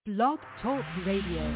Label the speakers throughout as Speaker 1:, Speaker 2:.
Speaker 1: Blog Talk Radio.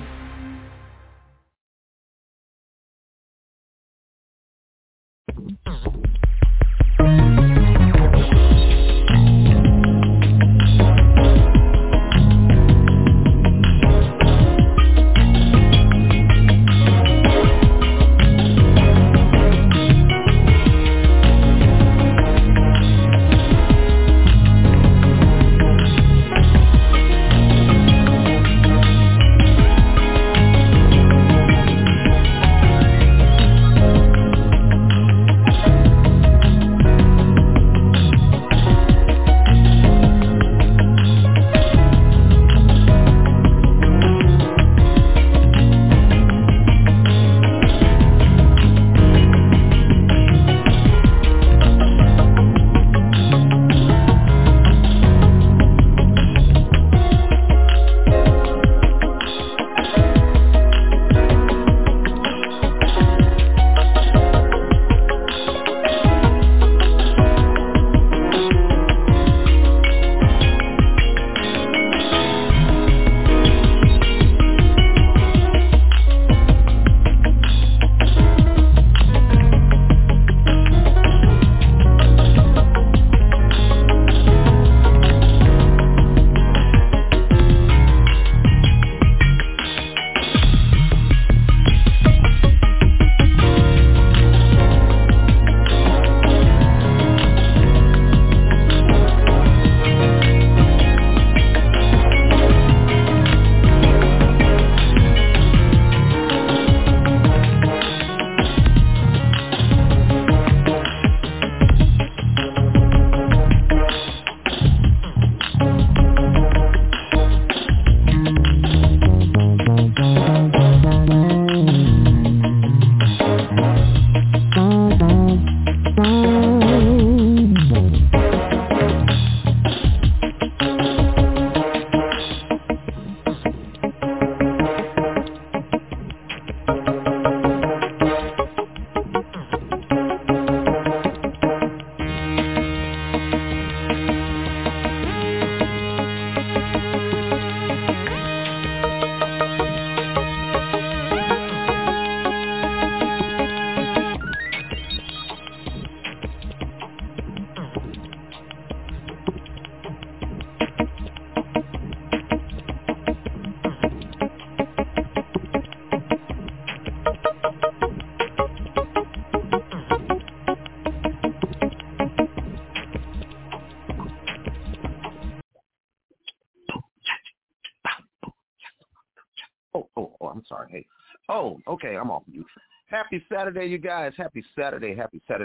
Speaker 2: I'm sorry. Hey. Oh, okay, I'm off mute. Happy Saturday, you guys. Happy Saturday.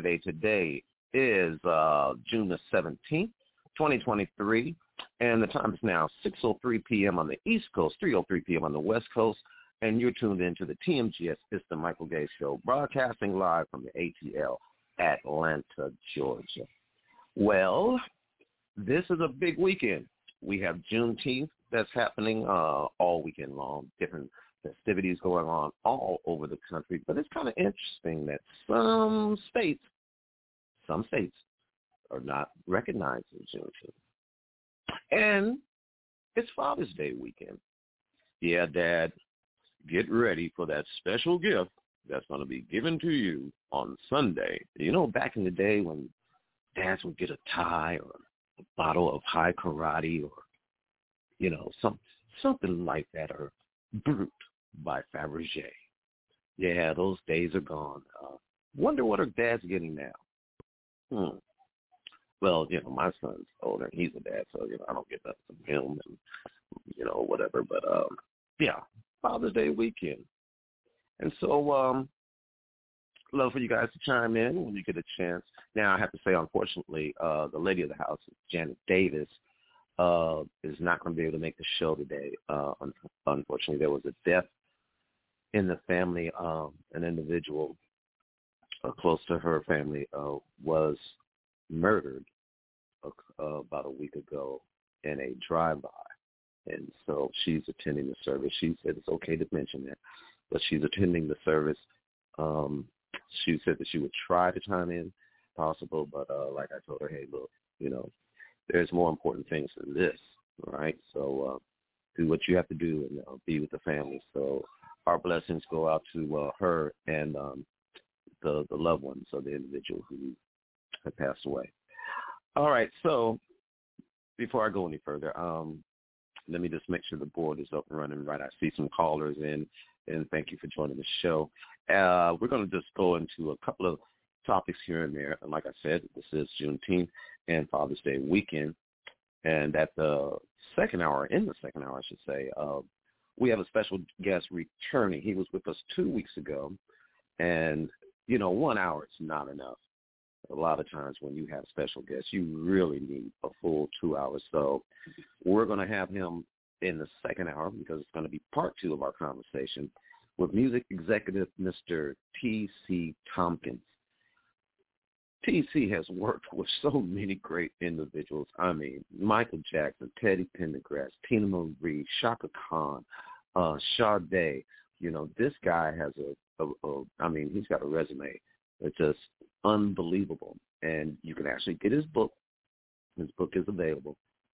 Speaker 2: Today is June the 17th, 2023, and the time is now 6:03 p.m. on the East Coast, 3:03 p.m. on the West Coast, and you're tuned into the TMGS. It's the Michael Gay Show, broadcasting live from the ATL, Atlanta, Georgia. Well, this is a big weekend. We have Juneteenth that's happening all weekend long, different festivities going on all over the country. But it's kind of interesting that some states are not recognizing Juneteenth. And it's Father's Day weekend. Yeah, Dad, get ready for that special gift that's going to be given to you on Sunday. You know, back in the day when dads would get a tie or a bottle of High Karate or, you know, something like that, or Brut by Fabergé. Yeah, those days are gone. Wonder what her dad's getting now. Well, you know, my son's older and he's a dad, so, you know, I don't get that from him and, you know, whatever. But, yeah, Father's Day weekend. And so, love for you guys to chime in when you get a chance. Now, I have to say, unfortunately, the lady of the house, Janet Davis, is not going to be able to make the show today. Unfortunately, there was a death in the family. An individual close to her family was murdered about a week ago in a drive-by. And so she's attending the service. She said it's okay to mention that, but she's attending the service. She said that she would try to chime in possible, but like I told her, hey, look, you know, there's more important things than this, right? So do what you have to do and be with the family. So our blessings go out to her and the loved ones of the individual who had passed away. All right, so before I go any further, let me just make sure the board is up and running right. I see some callers in, and thank you for joining the show. We're going to just go into a couple of topics here and there. And like I said, this is Juneteenth and Father's Day weekend. And at the second hour, I should say, we have a special guest returning. He was with us 2 weeks ago. And, 1 hour is not enough. A lot of times when you have special guests, you really need a full 2 hours. So we're going to have him in the second hour because it's going to be part 2 of our conversation with music executive Mr. T.C. Tompkins. T.C. has worked with so many great individuals. I mean, Michael Jackson, Teddy Pendergrass, Tina Marie, Shaka Khan, Sade. This guy has he's got a resume. It's just unbelievable. And you can actually get his book. His book is available.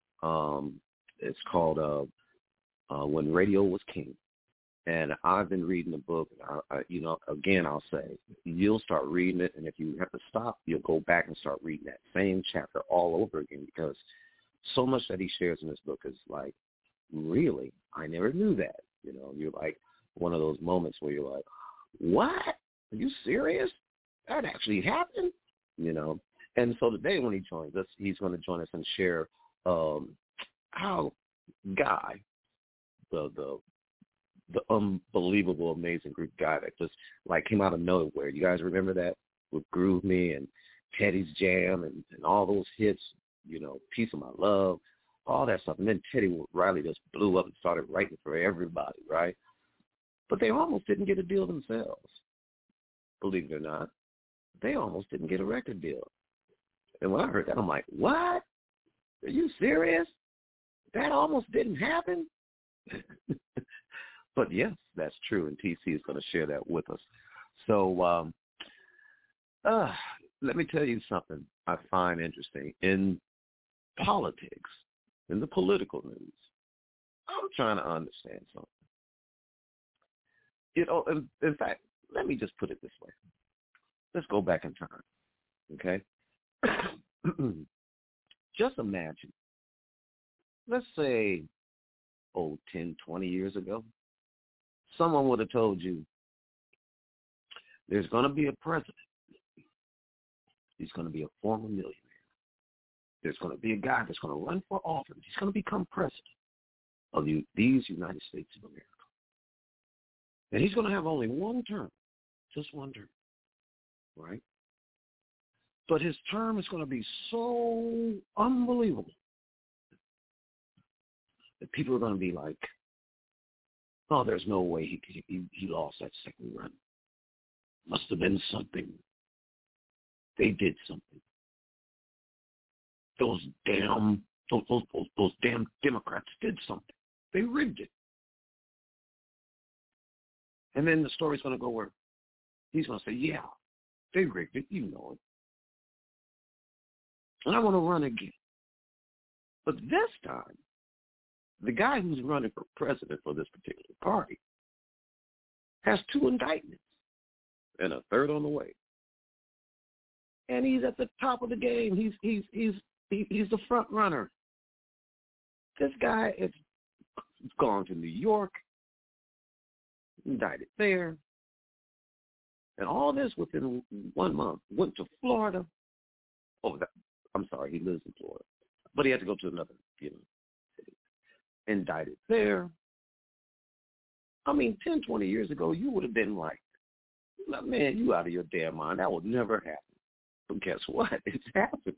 Speaker 2: It's called When Radio Was King. And I've been reading the book. Again, I'll say, you'll start reading it, and if you have to stop, you'll go back and start reading that same chapter all over again because so much that he shares in this book is like, really? I never knew that. You're like one of those moments where you're like, what? Are you serious? That actually happened? And so today when he joins us, he's going to join us and share how Guy, the unbelievable, amazing group Guy that just like came out of nowhere. You guys remember that with Groove Me and Teddy's Jam and all those hits, Piece of My Love, all that stuff. And then Teddy Riley just blew up and started writing for everybody, right? But they almost didn't get a deal themselves, believe it or not. They almost didn't get a record deal. And when I heard that, I'm like, what? Are you serious? That almost didn't happen? But yes, that's true, and TC is going to share that with us. So let me tell you something I find interesting. In politics, in the political news, I'm trying to understand something. In fact, let me just put it this way. Let's go back in time, okay? Just imagine, let's say, 10, 20 years ago, someone would have told you there's going to be a president. He's going to be a former millionaire. There's going to be a guy that's going to run for office. He's going to become president of these United States of America. And he's going to have only one term, just one term, right? But his term is going to be so unbelievable that people are going to be like, oh, there's no way he lost that second run. Must have been something. They did something. Those damn Democrats did something. They rigged it. And then the story's going to go where he's going to say, yeah, they rigged it. You know it. And I want to run again. But this time, the guy who's running for president for this particular party has 2 indictments and a third on the way. And he's at the top of the game. He's the front runner. This guy has gone to New York, indicted there, and all this within 1 month. Went to Florida. I'm sorry, he lives in Florida, but he had to go to another, city. Indicted there. I mean, 10, 20 years ago, you would have been like, man, you out of your damn mind. That would never happen. But guess what? It's happening.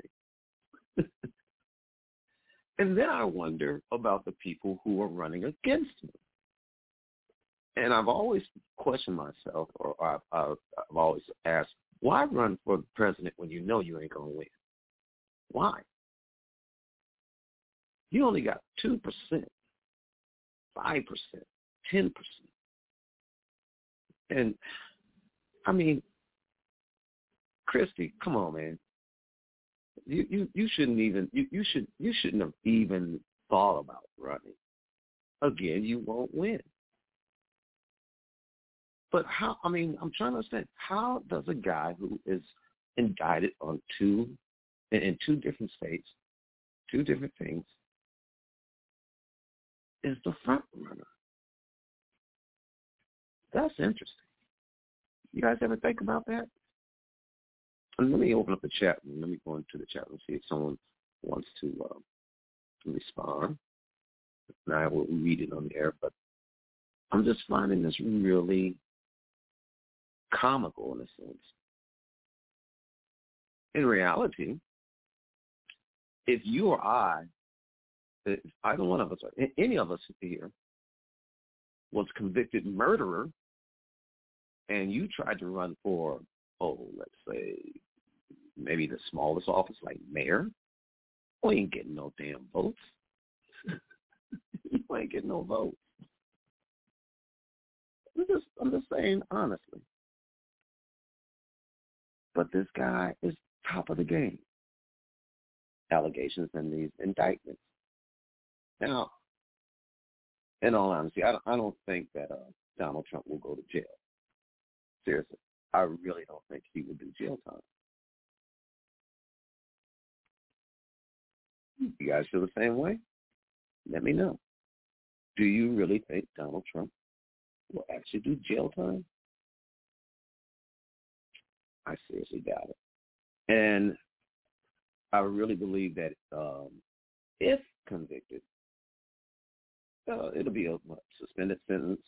Speaker 2: And then I wonder about the people who are running against him. And I've always questioned myself, or I've always asked, why run for president when you know you ain't going to win? Why? You only got 2%, 5%, 10%. And, I mean, Christy, come on, man. You shouldn't even you shouldn't have even thought about running. again, you won't win. But how, I mean, I'm trying to understand, how does a guy who is indicted on in two different states, two different things, is the front runner? That's interesting. You guys ever think about that? And let me open up the chat room. Let me go into the chat room and see if someone wants to respond. And I will read it on the air, but I'm just finding this really comical in a sense. In reality, if you or I, if either one of us, or any of us here, was convicted murderer, and you tried to run for, let's say, maybe the smallest office like mayor, we ain't getting no damn votes. You ain't getting no votes. I'm just saying honestly. But this guy is top of the game. Allegations and these indictments. Now, in all honesty, I don't think that Donald Trump will go to jail. Seriously, I really don't think he will do jail time. You guys feel the same way? Let me know. Do you really think Donald Trump will actually do jail time? I seriously doubt it. And I really believe that if convicted, it'll be a suspended sentence,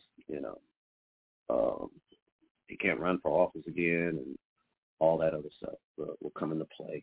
Speaker 2: he can't run for office again, and all that other stuff will come into play,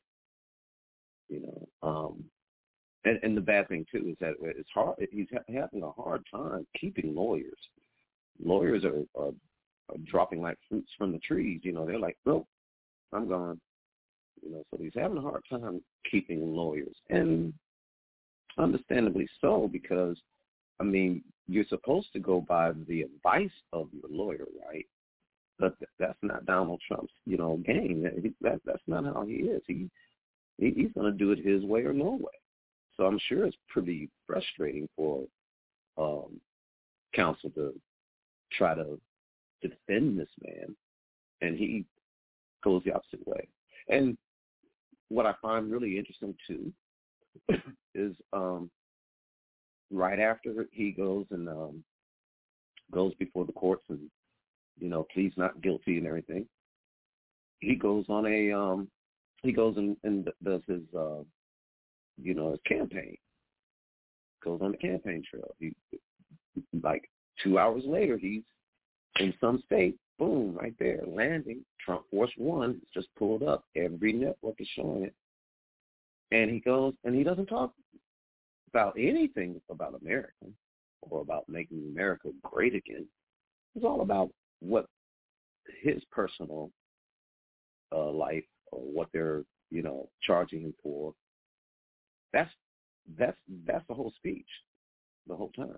Speaker 2: And the bad thing, too, is that it's hard. He's having a hard time keeping lawyers. Lawyers are dropping like fruits from the trees. They're like, nope, I'm gone. So he's having a hard time keeping lawyers. And understandably so, because, I mean, you're supposed to go by the advice of your lawyer, right? But that's not Donald Trump's, game. That's not how he is. He's going to do it his way or no way. So I'm sure it's pretty frustrating for counsel to try to defend this man, and he goes the opposite way. And what I find really interesting, too, is right after he goes and goes before the courts and, pleads not guilty and everything, he goes on he goes and does his, his campaign, goes on the campaign trail. He, like 2 hours later, he's in some state, boom, right there, landing. Trump Force One just pulled up. Every network is showing it. And he goes, and he doesn't talk about anything about America or about making America great again. It's all about what his personal life or what they're, charging him for. That's the whole speech, the whole time.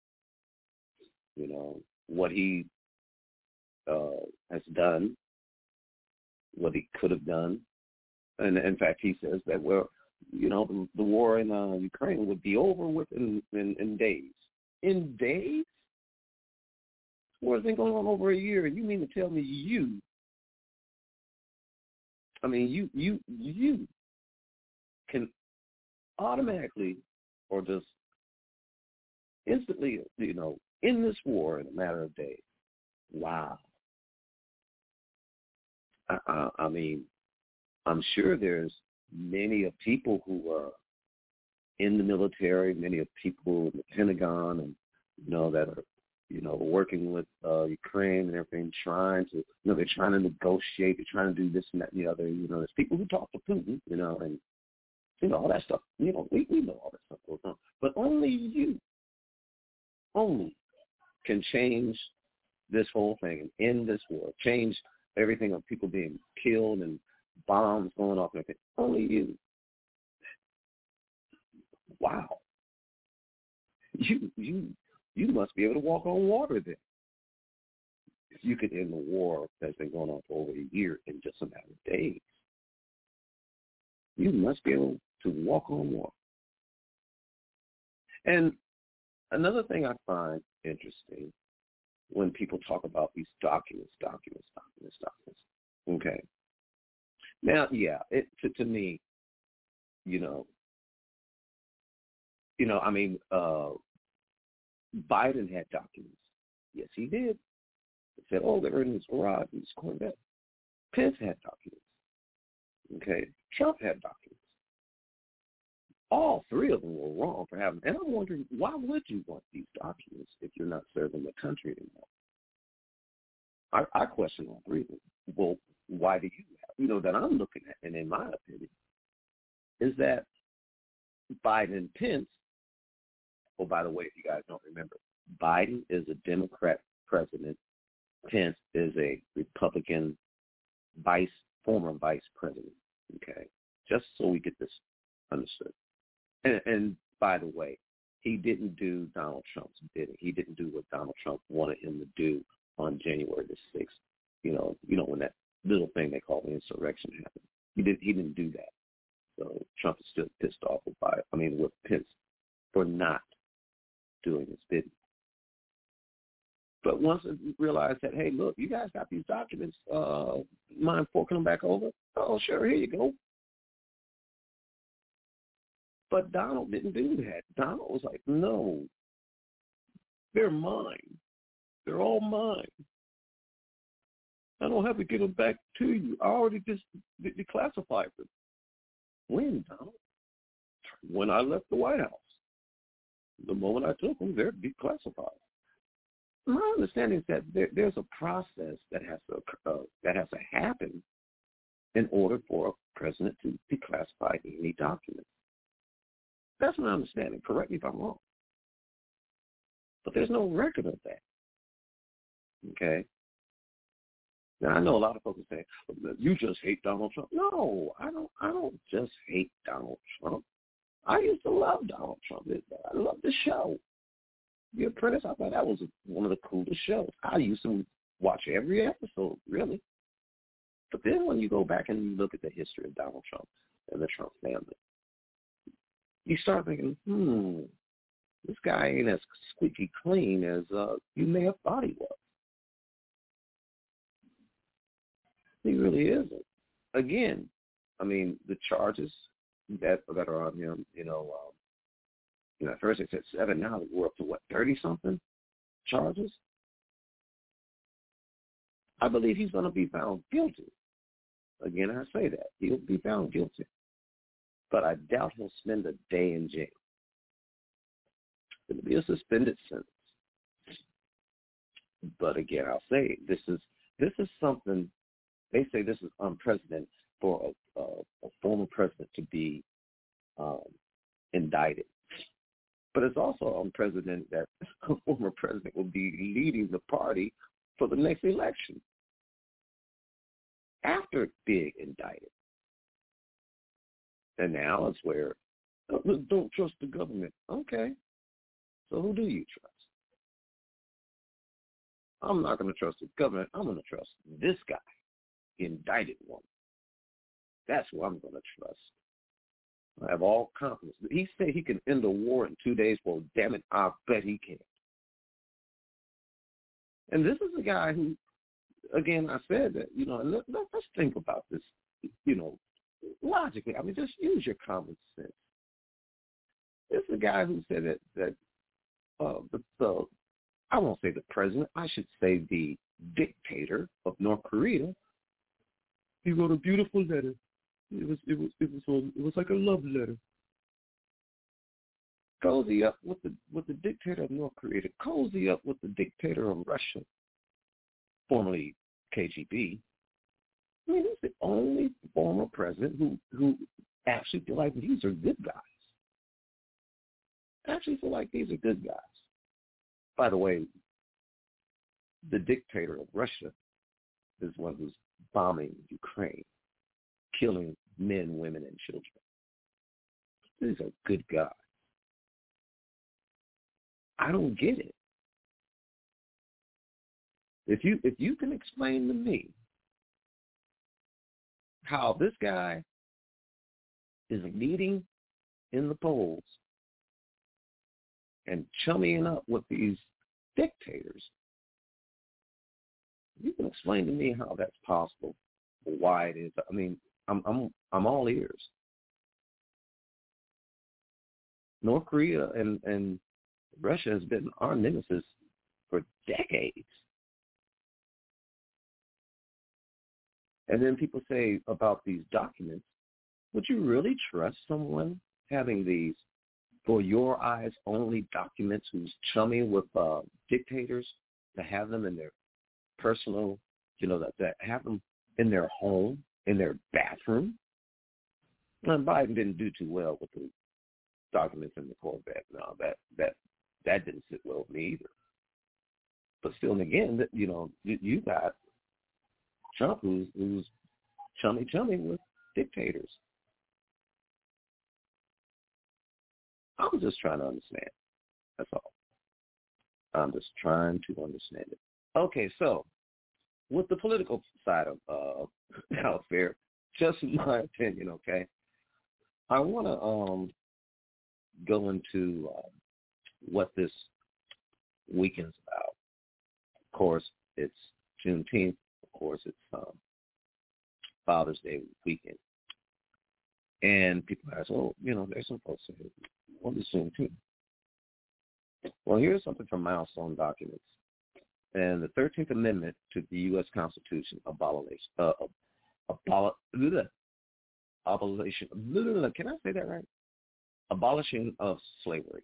Speaker 2: What he has done, what he could have done, and in fact, he says that the war in Ukraine would be over within in days. In days? War's been going on over a year, and you mean to tell me you can automatically or just instantly, in this war in a matter of days? Wow. I mean, I'm sure there's many of people who are in the military, many of people in the Pentagon, and that are working with Ukraine and everything, trying to they're trying to negotiate, they're trying to do this and that and the other. There's people who talk to Putin, and all that stuff. We know all that stuff goes on, but only you can change this whole thing and end this war, change everything of people being killed and bombs going off and everything. Only you. Wow. You must be able to walk on water then. If you could end the war that's been going on for over a year in just a matter of days, you must be able to walk on water. And Another thing I find interesting when people talk about these documents. Okay. Now, yeah, to me, you know, I mean, Biden had documents. Yes, he did. He said, oh, they're in his garage, in his Corvette. Pence had documents. Okay. Trump had documents. All three of them were wrong for having. And I'm wondering, why would you want these documents if you're not serving the country anymore? I question all three of them. Well, why do you have? That I'm looking at, and in my opinion, is that Biden and Pence. Oh, by the way, if you guys don't remember, Biden is a Democrat president. Pence is a Republican former vice president. Okay, just so we get this understood. And by the way, he didn't do Donald Trump's bidding. He didn't do what Donald Trump wanted him to do on January the 6th. When that little thing they call the insurrection happened. He didn't do that. So Trump is still pissed off with Pence for not doing his bidding. But once I realized that, hey, look, you guys got these documents, mind forking them back over? Oh, sure, here you go. But Donald didn't do that. Donald was like, no, they're mine. They're all mine. I don't have to give them back to you. I already just declassified them. When, Donald? When I left the White House. The moment I took them, they're declassified. My understanding is that there's a process that has to happen in order for a president to declassify any document. That's my understanding. Correct me if I'm wrong. But there's no record of that. Okay? Now, I know a lot of folks say, you just hate Donald Trump. No, I don't just hate Donald Trump. I used to love Donald Trump. I loved the show. The Apprentice, I thought that was one of the coolest shows. I used to watch every episode, really. But then when you go back and you look at the history of Donald Trump and the Trump family, you start thinking, this guy ain't as squeaky clean as you may have thought he was. He really isn't. Again, I mean, the charges that are on him, at first it said 7, now we're up to 30-something charges? I believe he's going to be found guilty. Again, I say that. He'll be found guilty. But I doubt he'll spend a day in jail. It'll be a suspended sentence. But again, I'll say this is something. They say this is unprecedented for a former president to be indicted. But it's also unprecedented that a former president will be leading the party for the next election after being indicted. And now it's where, don't trust the government. Okay. So who do you trust? I'm not going to trust the government. I'm going to trust this guy, indicted one. That's who I'm going to trust. I have all confidence. He said he can end a war in 2 days. Well, damn it, I bet he can. And this is a guy who, again, I said that, let's think about this, logically. I mean, just use your common sense. This is a guy who said that I won't say the president, I should say the dictator of North Korea. He wrote a beautiful letter. It was like a love letter. Cozy up with the dictator of North Korea. To cozy up with the dictator of Russia, formerly KGB. I mean, he's the only former president who actually feel like these are good guys. Actually feel like these are good guys. By the way, the dictator of Russia is one who's bombing Ukraine, killing men, women, and children. These are good guys. I don't get it. If you can explain to me how this guy is leading in the polls and chummying up with these dictators. You can explain to me how that's possible, why it is. I mean, I'm all ears. North Korea and Russia has been our nemesis for decades. And then people say about these documents, would you really trust someone having these for your eyes only documents who's chummy with dictators to have them in their personal, that have them in their home, in their bathroom? And Biden didn't do too well with the documents in the Corvette. No, that didn't sit well with me either. But still, and again, you got Trump who's chummy with dictators. I'm just trying to understand. That's all. I'm just trying to understand it. Okay, so with the political side of health care, just my opinion, okay, I want to go into what this weekend's about. Of course, it's Juneteenth. Of course, it's Father's Day weekend. And people ask, there's some folks say, what is Juneteenth? Well, here's something from Milestone Documents. And the 13th Amendment to the U.S. Constitution abolishing, can I say that right? Abolishing of slavery.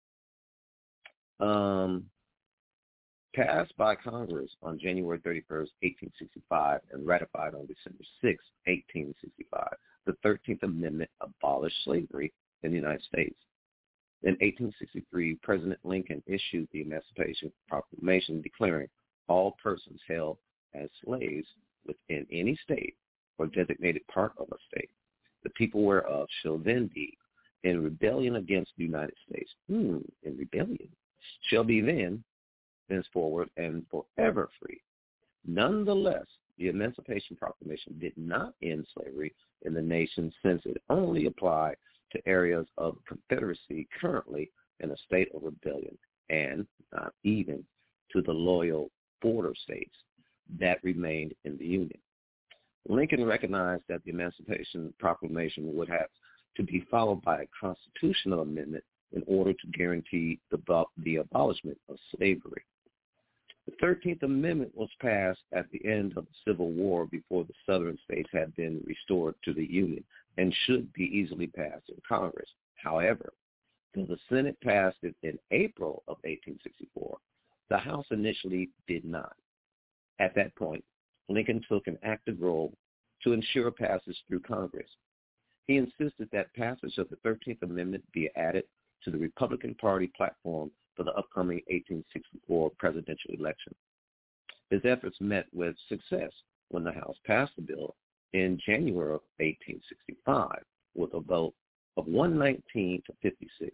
Speaker 2: Passed by Congress on January 31st, 1865, and ratified on December 6, 1865. The 13th Amendment abolished slavery in the United States. In 1863, President Lincoln issued the Emancipation Proclamation declaring all persons held as slaves within any state or designated part of a state, the people whereof shall then be in rebellion against the United States. In rebellion. Shall be then, henceforward, and forever free. Nonetheless, the Emancipation Proclamation did not end slavery in the nation, since it only applied to areas of Confederacy currently in a state of rebellion, and not even to the loyal border states that remained in the Union. Lincoln recognized that the Emancipation Proclamation would have to be followed by a constitutional amendment in order to guarantee the abolishment of slavery. The 13th Amendment was passed at the end of the Civil War, before the Southern states had been restored to the Union, and should be easily passed in Congress. However, though the Senate passed it in April of 1864, the House initially did not. At that point, Lincoln took an active role to ensure passage through Congress. He insisted that passage of the 13th Amendment be added to the Republican Party platform for the upcoming 1864 presidential election. His efforts met with success when the House passed the bill in January of 1865 with a vote of 119 to 56.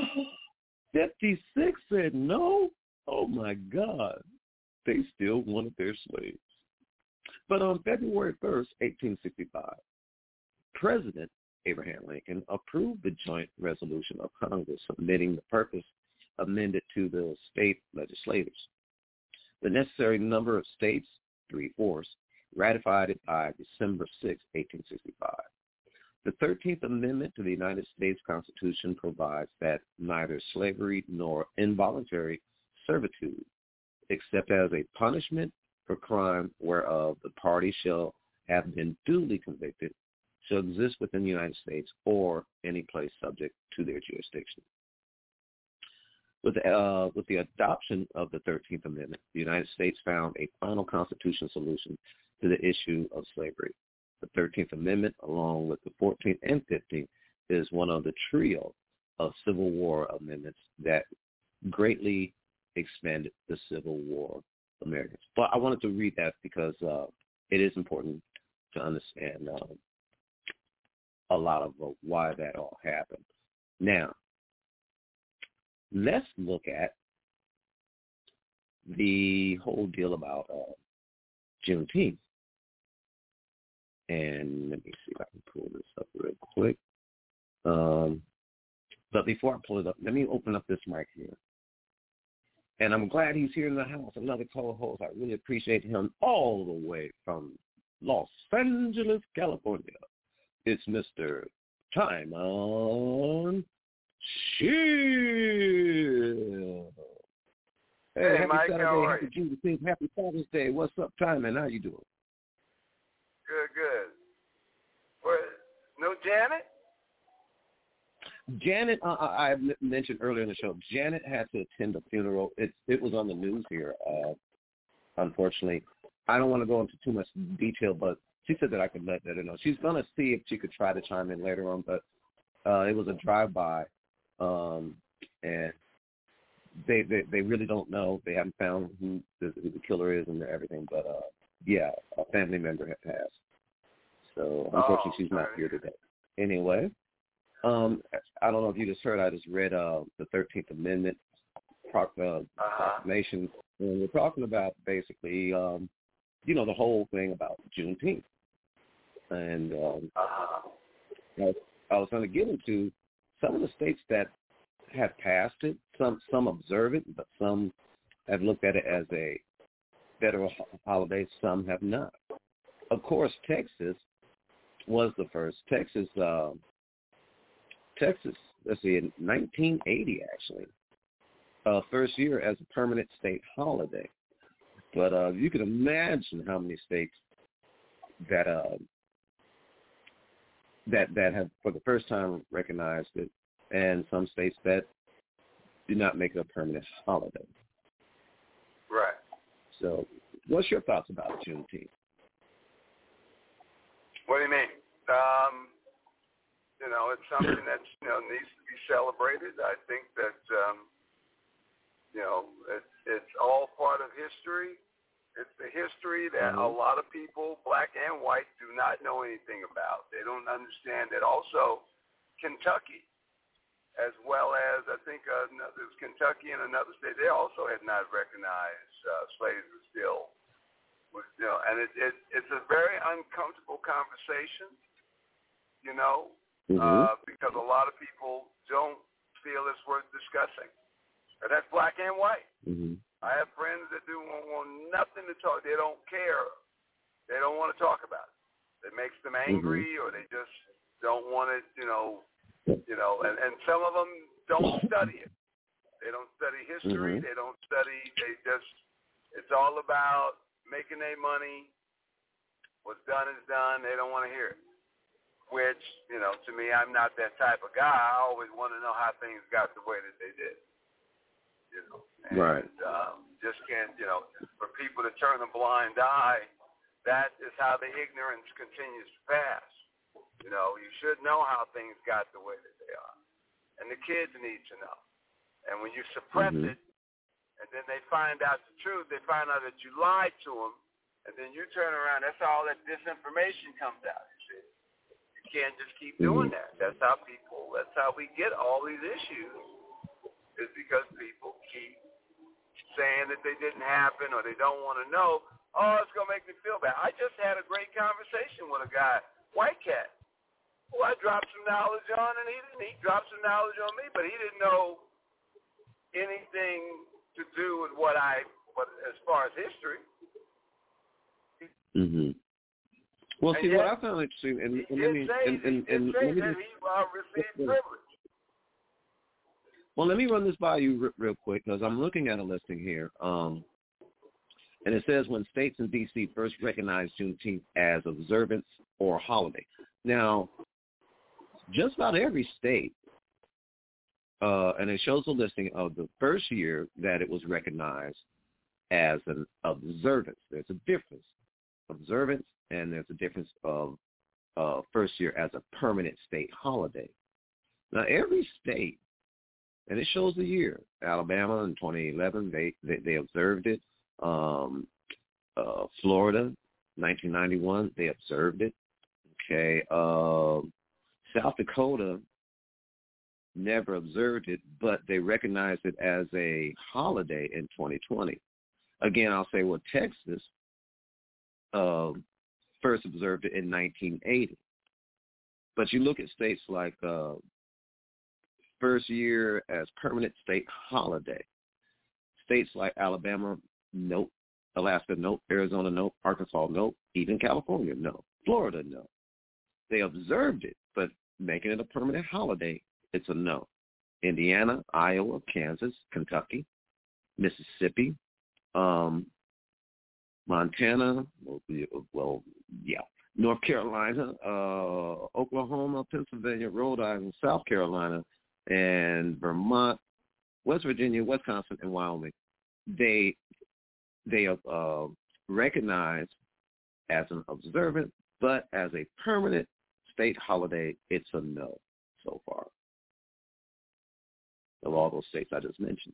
Speaker 2: 56 said no? Oh, my God. They still wanted their slaves. But on February 1st, 1865, President Abraham Lincoln approved the joint resolution of Congress submitting the purpose amended to the state legislatures. The necessary number of states, 3/4, ratified it by December 6, 1865. The 13th Amendment to the United States Constitution provides that neither slavery nor involuntary servitude, except as a punishment for crime whereof the party shall have been duly convicted, shall exist within the United States or any place subject to their jurisdiction. With the adoption of the 13th Amendment, the United States found a final constitutional solution to the issue of slavery. The 13th Amendment, along with the 14th and 15th, is one of the trio of Civil War amendments that greatly expanded the Civil War Americans. But I wanted to read that because it is important to understand a lot of why that all happened. Now, let's look at the whole deal about Juneteenth. And let me see if I can pull this up real quick. But before I pull it up, let me open up this mic here. And I'm glad he's here in the house, another co-host. I really appreciate him all the way from Los Angeles, California. It's Mr. Timon Shield. Hey, happy
Speaker 3: Mike,
Speaker 2: Saturday, happy Juneteenth, happy Father's Day. What's up, Timon? How you doing?
Speaker 3: Good. No Janet?
Speaker 2: Janet, I mentioned earlier in the show, Janet had to attend the funeral. It was on the news here, unfortunately. I don't want to go into too much detail, but she said that I could let her know. She's going to see if she could try to chime in later on, but it was a drive-by, and they really don't know. They haven't found who the killer is and everything, but, yeah, a family member had passed. So, unfortunately, she's not here today. Anyway. I don't know if you just heard, I just read the 13th Amendment proclamation, and we're talking about basically, the whole thing about Juneteenth. And I was going to get into some of the states that have passed it. Some observe it, but some have looked at it as a federal holiday. Some have not. Of course, Texas was the first. Texas, let's see, in 1980, actually, first year as a permanent state holiday. But you can imagine how many states that have for the first time recognized it, and some states that do not make it a permanent holiday.
Speaker 3: Right.
Speaker 2: So, what's your thoughts about Juneteenth?
Speaker 3: What do you mean? It's something that needs to be celebrated. I think that it's all part of history. It's the history that a lot of people, black and white, do not know anything about. They don't understand that. Also, Kentucky, as well as I think there's Kentucky and another state, they also had not recognized slaves were still. And it's a very uncomfortable conversation. Because a lot of people don't feel it's worth discussing. And that's black and white. Mm-hmm. I have friends that want nothing to talk. They don't care. They don't want to talk about it. It makes them angry, or they just don't want it, and some of them don't study it. They don't study history. They don't study. It's all about making their money. What's done is done. They don't want to hear it. Which, to me, I'm not that type of guy. I always want to know how things got the way that they did. And,
Speaker 2: right.
Speaker 3: Just can't, for people to turn a blind eye, that is how the ignorance continues to pass. You should know how things got the way that they are. And the kids need to know. And when you suppress it, and then they find out the truth, they find out that you lied to them, and then you turn around, that's all that disinformation comes out. You can't just keep doing that. That's how we get all these issues, is because people keep saying that they didn't happen or they don't want to know. Oh, it's going to make me feel bad. I just had a great conversation with a guy, White Cat, who I dropped some knowledge on, and he dropped some knowledge on me, but he didn't know anything to do with what as far as history.
Speaker 2: Mm-hmm. Well, see, what I found interesting, and let me
Speaker 3: received privilege.
Speaker 2: Well, let me run this by you real quick, because I'm looking at a listing here, and it says when states in D.C. first recognized Juneteenth as observance or holiday. Now, just about every state, and it shows a listing of the first year that it was recognized as an observance. There's a difference. Observance, and there's a difference of first year as a permanent state holiday. Now, every state, and it shows the year, Alabama in 2011, they observed it. Florida, 1991, they observed it. Okay, South Dakota never observed it, but they recognized it as a holiday in 2020. Again, I'll say, well, Texas first observed it in 1980. But you look at states like first year as permanent state holiday. States like Alabama, nope. Alaska, nope. Arizona, nope. Arkansas, nope. Even California, no. Florida, no. They observed it, but making it a permanent holiday, it's a no. Indiana, Iowa, Kansas, Kentucky, Mississippi, Montana, North Carolina, Oklahoma, Pennsylvania, Rhode Island, South Carolina, and Vermont, West Virginia, Wisconsin, and Wyoming. They are recognized as an observant, but as a permanent state holiday, it's a no so far. Of all those states I just mentioned.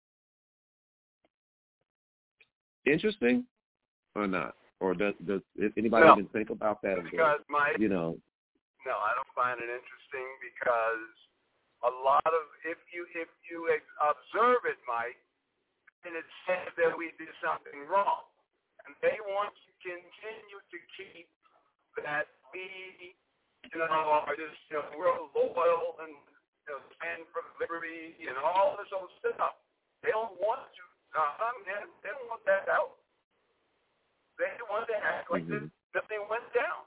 Speaker 2: Interesting or not? Or does anybody even think about that?
Speaker 3: Because, Mike,
Speaker 2: no,
Speaker 3: I don't find it interesting because a lot of, if you observe it, Mike, and it says that we did something wrong. And they want to continue to keep that we, are just, we're loyal and stand for liberty and all this old stuff. They don't want to, they don't want that out. They want to act like nothing went down.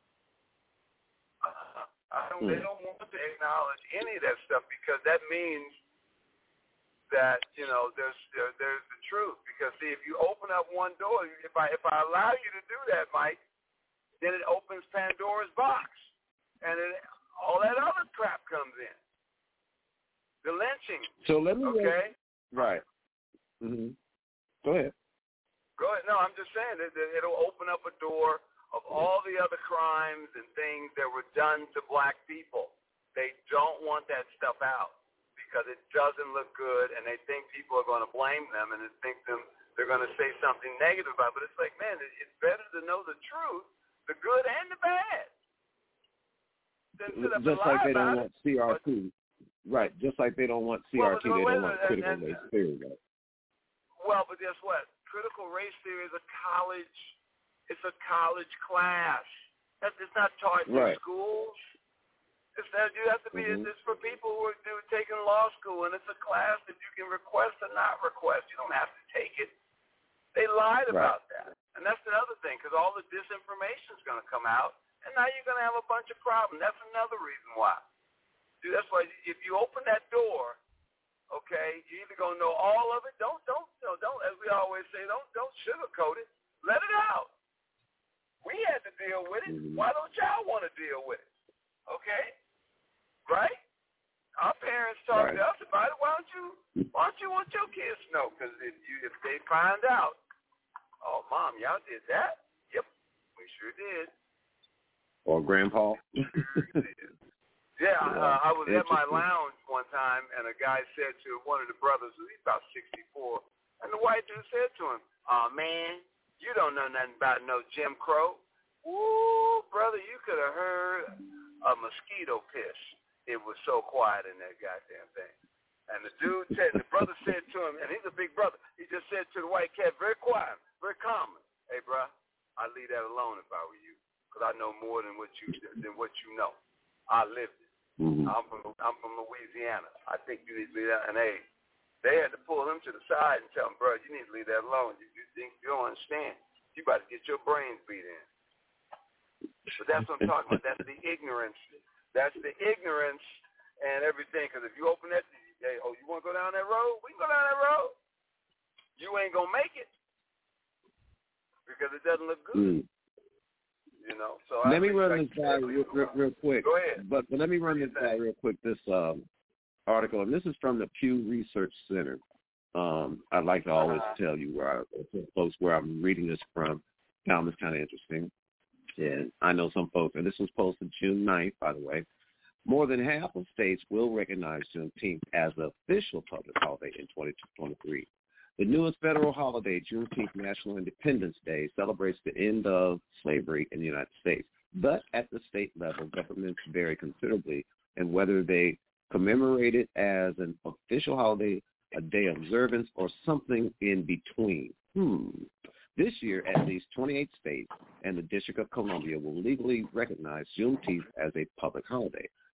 Speaker 3: They don't want to acknowledge any of that stuff because that means that there's the truth. Because see, if you open up one door, if I allow you to do that, Mike, then it opens Pandora's box, and all that other crap comes in. The lynching.
Speaker 2: So let me.
Speaker 3: Okay.
Speaker 2: Right. Mm-hmm. Go ahead.
Speaker 3: Go ahead. No, I'm just saying that it'll open up a door of all the other crimes and things that were done to black people. They don't want that stuff out because it doesn't look good, and they think people are going to blame them, and they think they're going to say something negative about it. But it's like, man, it's better to know the truth, the good and the bad.
Speaker 2: Just like they don't want CRT. Right, just like they don't want CRT, they don't want critical race theory. Right?
Speaker 3: Well, but guess what? Critical race theory is a college class. It's not taught in schools. You have to be. It's for people who are taking law school, and it's a class that you can request or not request. You don't have to take it. They lied about that, and that's another thing because all the disinformation is going to come out, and now you're going to have a bunch of problems. That's another reason why. Dude, that's why if you open that door, okay, you're either going to know all of it. Don't. As we always say, don't sugarcoat it. Let it out. We had to deal with it. Why don't y'all want to deal with it? Okay, right? Our parents talked to us about it. Why don't you want your kids to know? Because if they find out, oh, Mom, y'all did that? Yep, we sure did.
Speaker 2: Or Grandpa.
Speaker 3: Yeah, I was at my lounge one time, and a guy said to one of the brothers, he's about 64, and the white dude said to him, "Oh man, you don't know nothing about no Jim Crow." Ooh, brother, you could have heard a mosquito piss. It was so quiet in that goddamn thing. And the brother said to him, and he's a big brother, he just said to the white cat, very quiet, very calmly, "Hey, bro, I'd leave that alone if I were you, because I know more than what you know. I lived it. I'm from Louisiana. I think you need to leave that." And they had to pull him to the side and tell him, "Bro, you need to leave that alone. You think you don't understand? You about to get your brains beat in." But that's what I'm talking about. That's the ignorance. That's the ignorance and everything. Because if you open that, hey, you want to go down that road? We can go down that road. You ain't gonna make it because it doesn't look good. So
Speaker 2: let me run this by real quick.
Speaker 3: Go ahead.
Speaker 2: But let me run this by real quick. This article, and this is from the Pew Research Center. I'd like to always tell you folks where I'm reading this from. Found this kind of interesting. And I know some folks, and this was posted June 9th, by the way. More than half of states will recognize Juneteenth as the official public holiday in 2023. The newest federal holiday, Juneteenth National Independence Day, celebrates the end of slavery in the United States. But at the state level, governments vary considerably in whether they commemorate it as an official holiday, a day of observance, or something in between. This year, at least 28 states and the District of Columbia will legally recognize Juneteenth as a public holiday.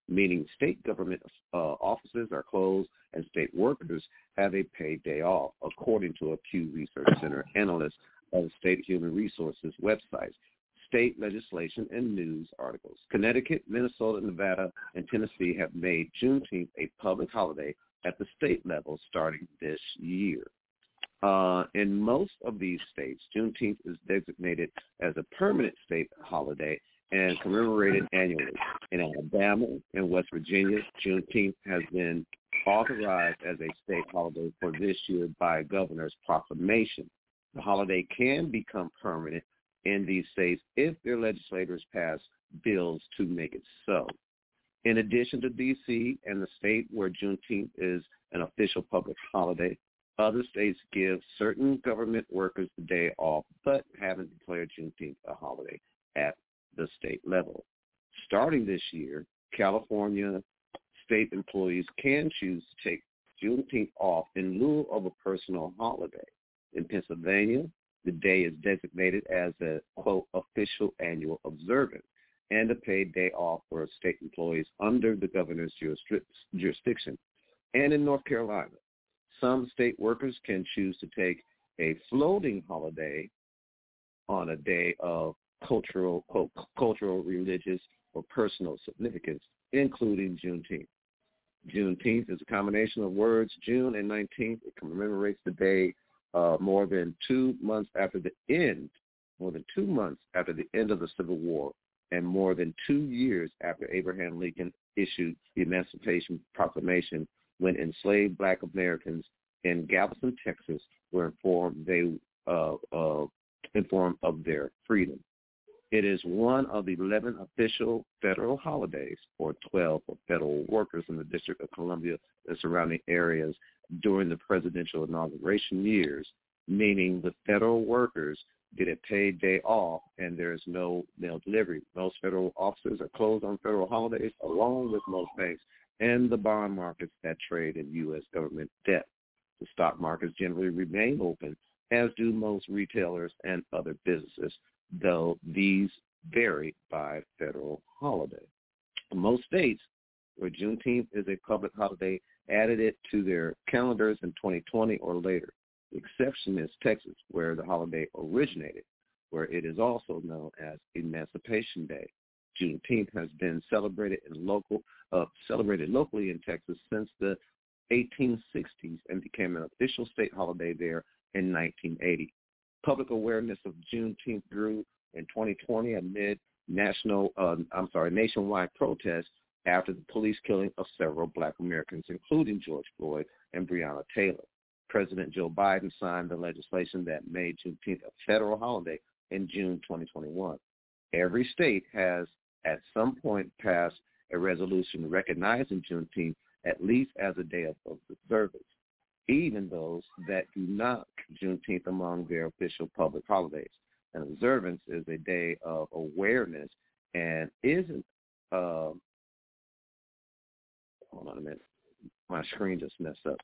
Speaker 2: meaning state government offices are closed and state workers have a paid day off, according to a Pew Research Center analyst of the State Human Resources websites, state legislation, and news articles. Connecticut, Minnesota, Nevada, and Tennessee have made Juneteenth a public holiday at the state level starting this year. In most of these states, Juneteenth is designated as a permanent state holiday and commemorated annually. In Alabama and West Virginia, Juneteenth has been authorized as a state holiday for this year by governor's proclamation. The holiday can become permanent in these states if their legislators pass bills to make it so. In addition to D.C. and the state where Juneteenth is an official public holiday, other states give certain government workers the day off but haven't declared Juneteenth a holiday at the state level. Starting this year, California state employees can choose to take Juneteenth off in lieu of a personal holiday. In Pennsylvania, the day is designated as a, quote, official annual observance and a paid day off for state employees under the governor's jurisdiction. And in North Carolina, some state workers can choose to take a floating holiday on a day of cultural, quote, cultural, religious, or personal significance, including Juneteenth. Juneteenth is a combination of words June and 19th. It commemorates the day more than 2 months after the end of the Civil War, and more than 2 years after Abraham Lincoln issued the Emancipation Proclamation, when enslaved Black Americans in Galveston, Texas, were informed of their freedom. It is one of 11 official federal holidays, or 12 for federal workers in the District of Columbia and surrounding areas during the presidential inauguration years, meaning the federal workers get a paid day off and there is no mail delivery. Most federal offices are closed on federal holidays, along with most banks and the bond markets that trade in U.S. government debt. The stock markets generally remain open, as do most retailers and other businesses, though these vary by federal holiday. Most states where Juneteenth is a public holiday added it to their calendars in 2020 or later. The exception is Texas, where the holiday originated, where it is also known as Emancipation Day. Juneteenth has been celebrated locally in Texas since the 1860s and became an official state holiday there in 1980. Public awareness of Juneteenth grew in 2020 amid nationwide protests after the police killing of several Black Americans, including George Floyd and Breonna Taylor. President Joe Biden signed the legislation that made Juneteenth a federal holiday in June 2021. Every state has at some point passed a resolution recognizing Juneteenth at least as a day of observance, even those that do not Juneteenth among their official public holidays. An observance is a day of awareness and isn't, hold on a minute, my screen just messed up.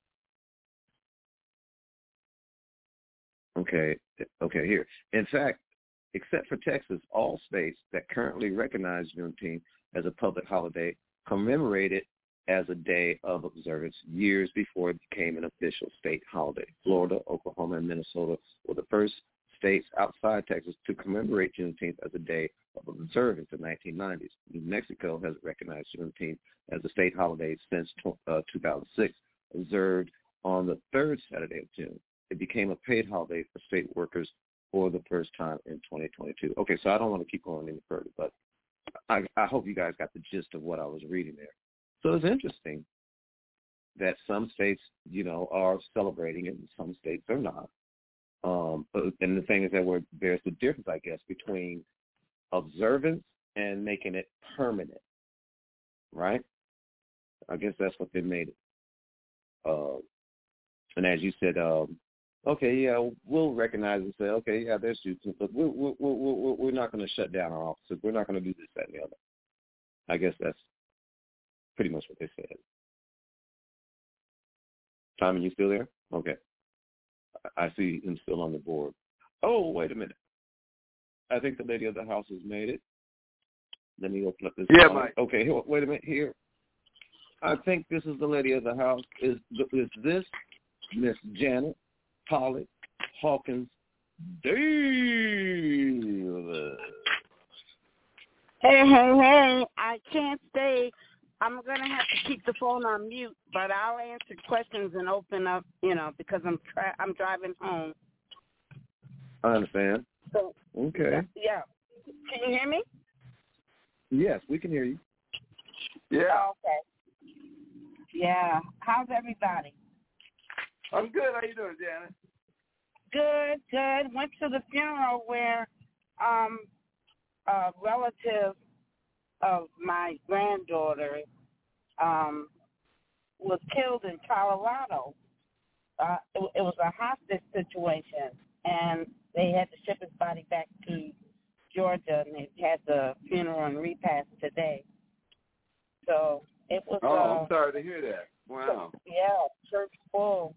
Speaker 2: Okay, here. In fact, except for Texas, all states that currently recognize Juneteenth as a public holiday commemorate it as a day of observance years before it became an official state holiday. Florida, Oklahoma, and Minnesota were the first states outside Texas to commemorate Juneteenth as a day of observance in the 1990s. New Mexico has recognized Juneteenth as a state holiday since 2006, observed on the third Saturday of June. It became a paid holiday for state workers for the first time in 2022. Okay, so I don't want to keep going any further, but I hope you guys got the gist of what I was reading there. So it's interesting that some states, are celebrating it and some states are not. And the thing is that there's the difference, I guess, between observance and making it permanent, right? I guess that's what they made it. And as you said, okay, yeah, we'll recognize and say, okay, yeah, there's Juneteenth, but we're not going to shut down our offices. We're not going to do this, that, and the other. I guess that's pretty much what they said. Tommy, you still there? Okay. I see him still on the board. Oh, wait a minute. I think the lady of the house has made it. Let me open up this.
Speaker 3: Yeah, Mike.
Speaker 2: Okay, wait a minute here. I think this is the lady of the house. Is this Miss Janet Pollock Hawkins Davis?
Speaker 4: Hey. I can't stay. I'm going to have to keep the phone on mute, but I'll answer questions and open up, because I'm driving home.
Speaker 2: I understand.
Speaker 4: So,
Speaker 2: okay.
Speaker 4: Yeah. Can you hear me?
Speaker 2: Yes, we can hear you.
Speaker 3: Yeah.
Speaker 4: Oh, okay. Yeah. How's everybody?
Speaker 3: I'm good. How you doing, Janet?
Speaker 4: Good. Went to the funeral where a relative of my granddaughter was killed in Colorado. It was a hostage situation, and they had to ship his body back to Georgia, and they had the funeral and repast today. So it was.
Speaker 3: I'm sorry to hear that. Wow.
Speaker 4: Yeah, church full.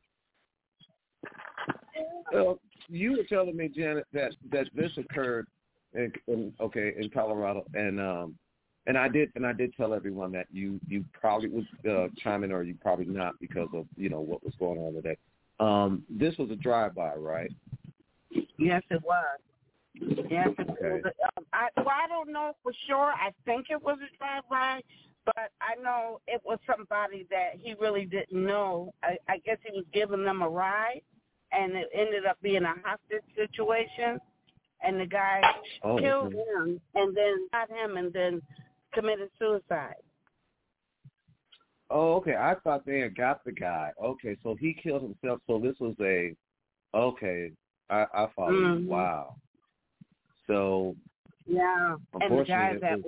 Speaker 2: You were telling me, Janet, that this occurred in Colorado, and I did tell everyone that you probably would chime in, or you probably not, because of what was going on today. This was a drive-by, right?
Speaker 4: Yes, it was. Yes, it
Speaker 2: okay.
Speaker 4: was. I don't know for sure. I think it was a drive-by, but I know it was somebody that he really didn't know. I guess he was giving them a ride, and it ended up being a hostage situation. And the guy killed him, and then shot him, and then committed suicide.
Speaker 2: Oh, okay. I thought they had got the guy. Okay, so he killed himself. So this was I follow you. Wow. So
Speaker 4: yeah, and the guy that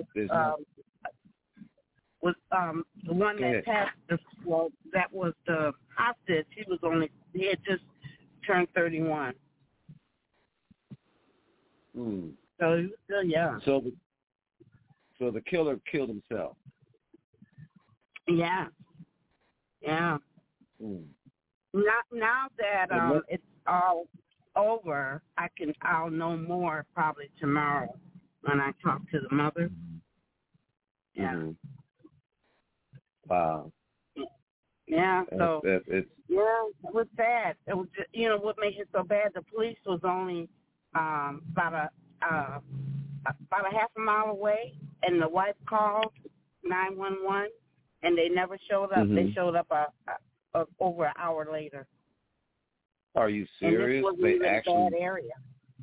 Speaker 4: was the one that passed that was the hostage. He had just turned 31. So he was still young.
Speaker 2: So the killer killed himself.
Speaker 4: Yeah. Now that it's all over, I'll know more probably tomorrow when I talk to the mother. Yeah.
Speaker 2: Mm-hmm. Wow.
Speaker 4: Yeah. So
Speaker 2: it's
Speaker 4: it was sad. It was just, what made it so bad. The police was only about a half a mile away, and the wife called 911, and they never showed up.
Speaker 2: Mm-hmm.
Speaker 4: They showed up over an hour later.
Speaker 2: Are you serious?
Speaker 4: And this wasn't even a bad area.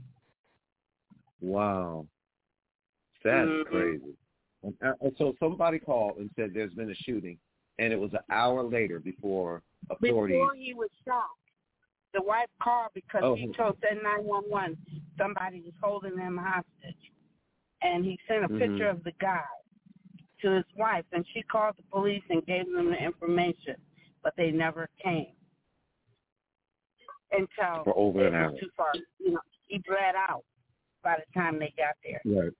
Speaker 2: Wow, that's crazy. And so somebody called and said there's been a shooting, and it was an hour later before authorities.
Speaker 4: Before he was shot, the wife called because he said 911. Somebody was holding him hostage, and he sent a picture of the guy to his wife, and she called the police and gave them the information, but they never came until
Speaker 2: for over an hour.
Speaker 4: Too far. He bled out by the time they got there.
Speaker 2: Right.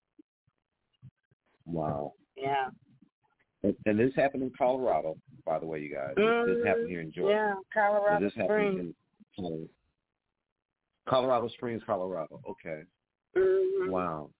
Speaker 2: Wow.
Speaker 4: Yeah.
Speaker 2: And this happened in Colorado, by the way, you guys. This happened here in Georgia.
Speaker 4: Yeah, Colorado
Speaker 2: Springs.
Speaker 4: Springs.
Speaker 2: In Colorado Springs, Colorado. Okay.
Speaker 4: Mm-hmm.
Speaker 2: Wow.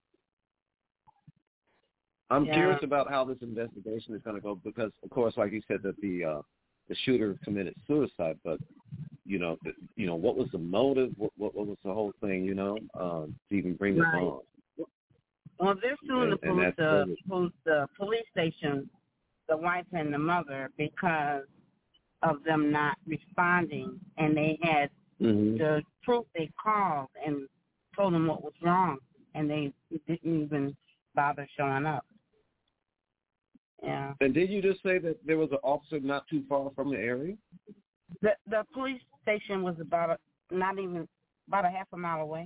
Speaker 2: I'm curious about how this investigation is going to go because, of course, like you said, that the shooter committed suicide, but what was the motive? What was the whole thing? To even bring this on.
Speaker 4: Well, they're suing the police station, the wife and the mother, because of them not responding, and they had the proof. They called and told them what was wrong, and they didn't even bother showing up. Yeah.
Speaker 2: And did you just say that there was an officer not too far from the area?
Speaker 4: The police station was about a half a mile away.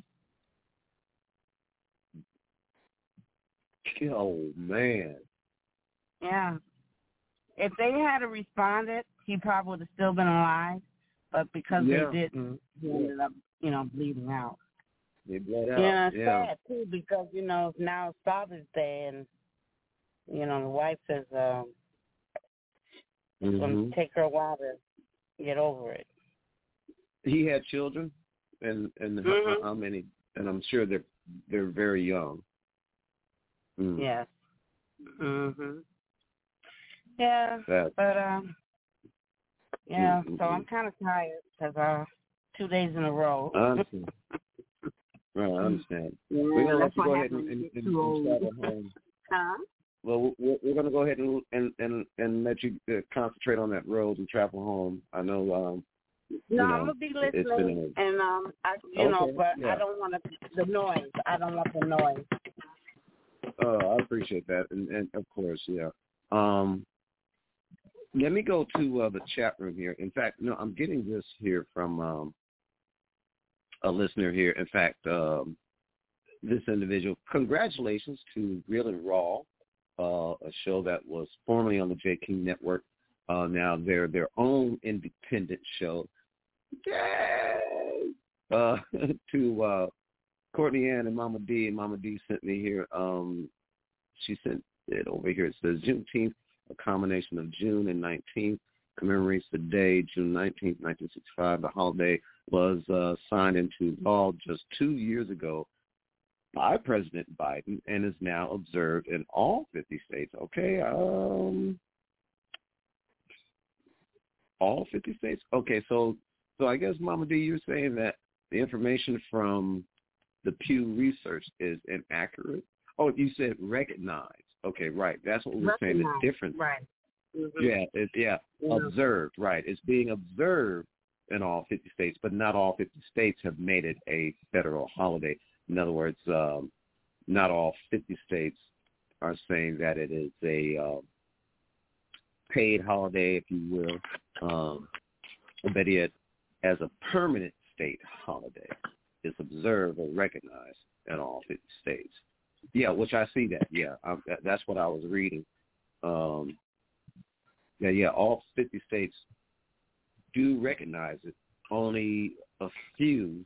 Speaker 2: Oh, man.
Speaker 4: Yeah. If they had responded, he probably would have still been alive. But because they didn't, he ended up, bleeding out.
Speaker 2: They bled out.
Speaker 4: Yeah, it's sad, too, because, now it's Father's Day, and, the wife says it's going to take her a while to get over it.
Speaker 2: He had children? And how many? And I'm sure they're very young.
Speaker 4: Yes. Yeah,
Speaker 2: That,
Speaker 4: but so I'm kind of tired because 2 days in a row.
Speaker 2: I understand. Right, I understand.
Speaker 4: Yeah,
Speaker 2: We're gonna let you go ahead
Speaker 4: and
Speaker 2: and travel home.
Speaker 4: Huh?
Speaker 2: Well, we're gonna go ahead and let you concentrate on that road and travel home. I know.
Speaker 4: No, I'm gonna be listening, and but
Speaker 2: yeah.
Speaker 4: I don't want the noise. I don't want the noise.
Speaker 2: I appreciate that, and of course, yeah. Let me go to the chat room here. In fact, no, I'm getting this here from a listener here. In fact, this individual, congratulations to Real and Raw, a show that was formerly on the J. King Network. Now they're their own independent show. Yay! To Courtney Ann and Mama D. And Mama D sent me here. She sent it over here. It says Juneteenth, a combination of June and 19th, commemorates the day, June 19th, 1965. The holiday was signed into law just 2 years ago by President Biden and is now observed in all 50 states. Okay, all 50 states? Okay, so I guess, Mama D, you're saying that the information from the Pew Research is inaccurate? Oh, you said recognize. Okay, right. That's what we're saying. The difference.
Speaker 4: Right. Mm-hmm.
Speaker 2: Yeah, observed. Right. It's being observed in all 50 states, but not all 50 states have made it a federal holiday. In other words, not all 50 states are saying that it is a paid holiday, if you will, but yet as a permanent state holiday. It's observed or recognized in all 50 states. Yeah, which I see that. Yeah, that's what I was reading. All 50 states do recognize it. Only a few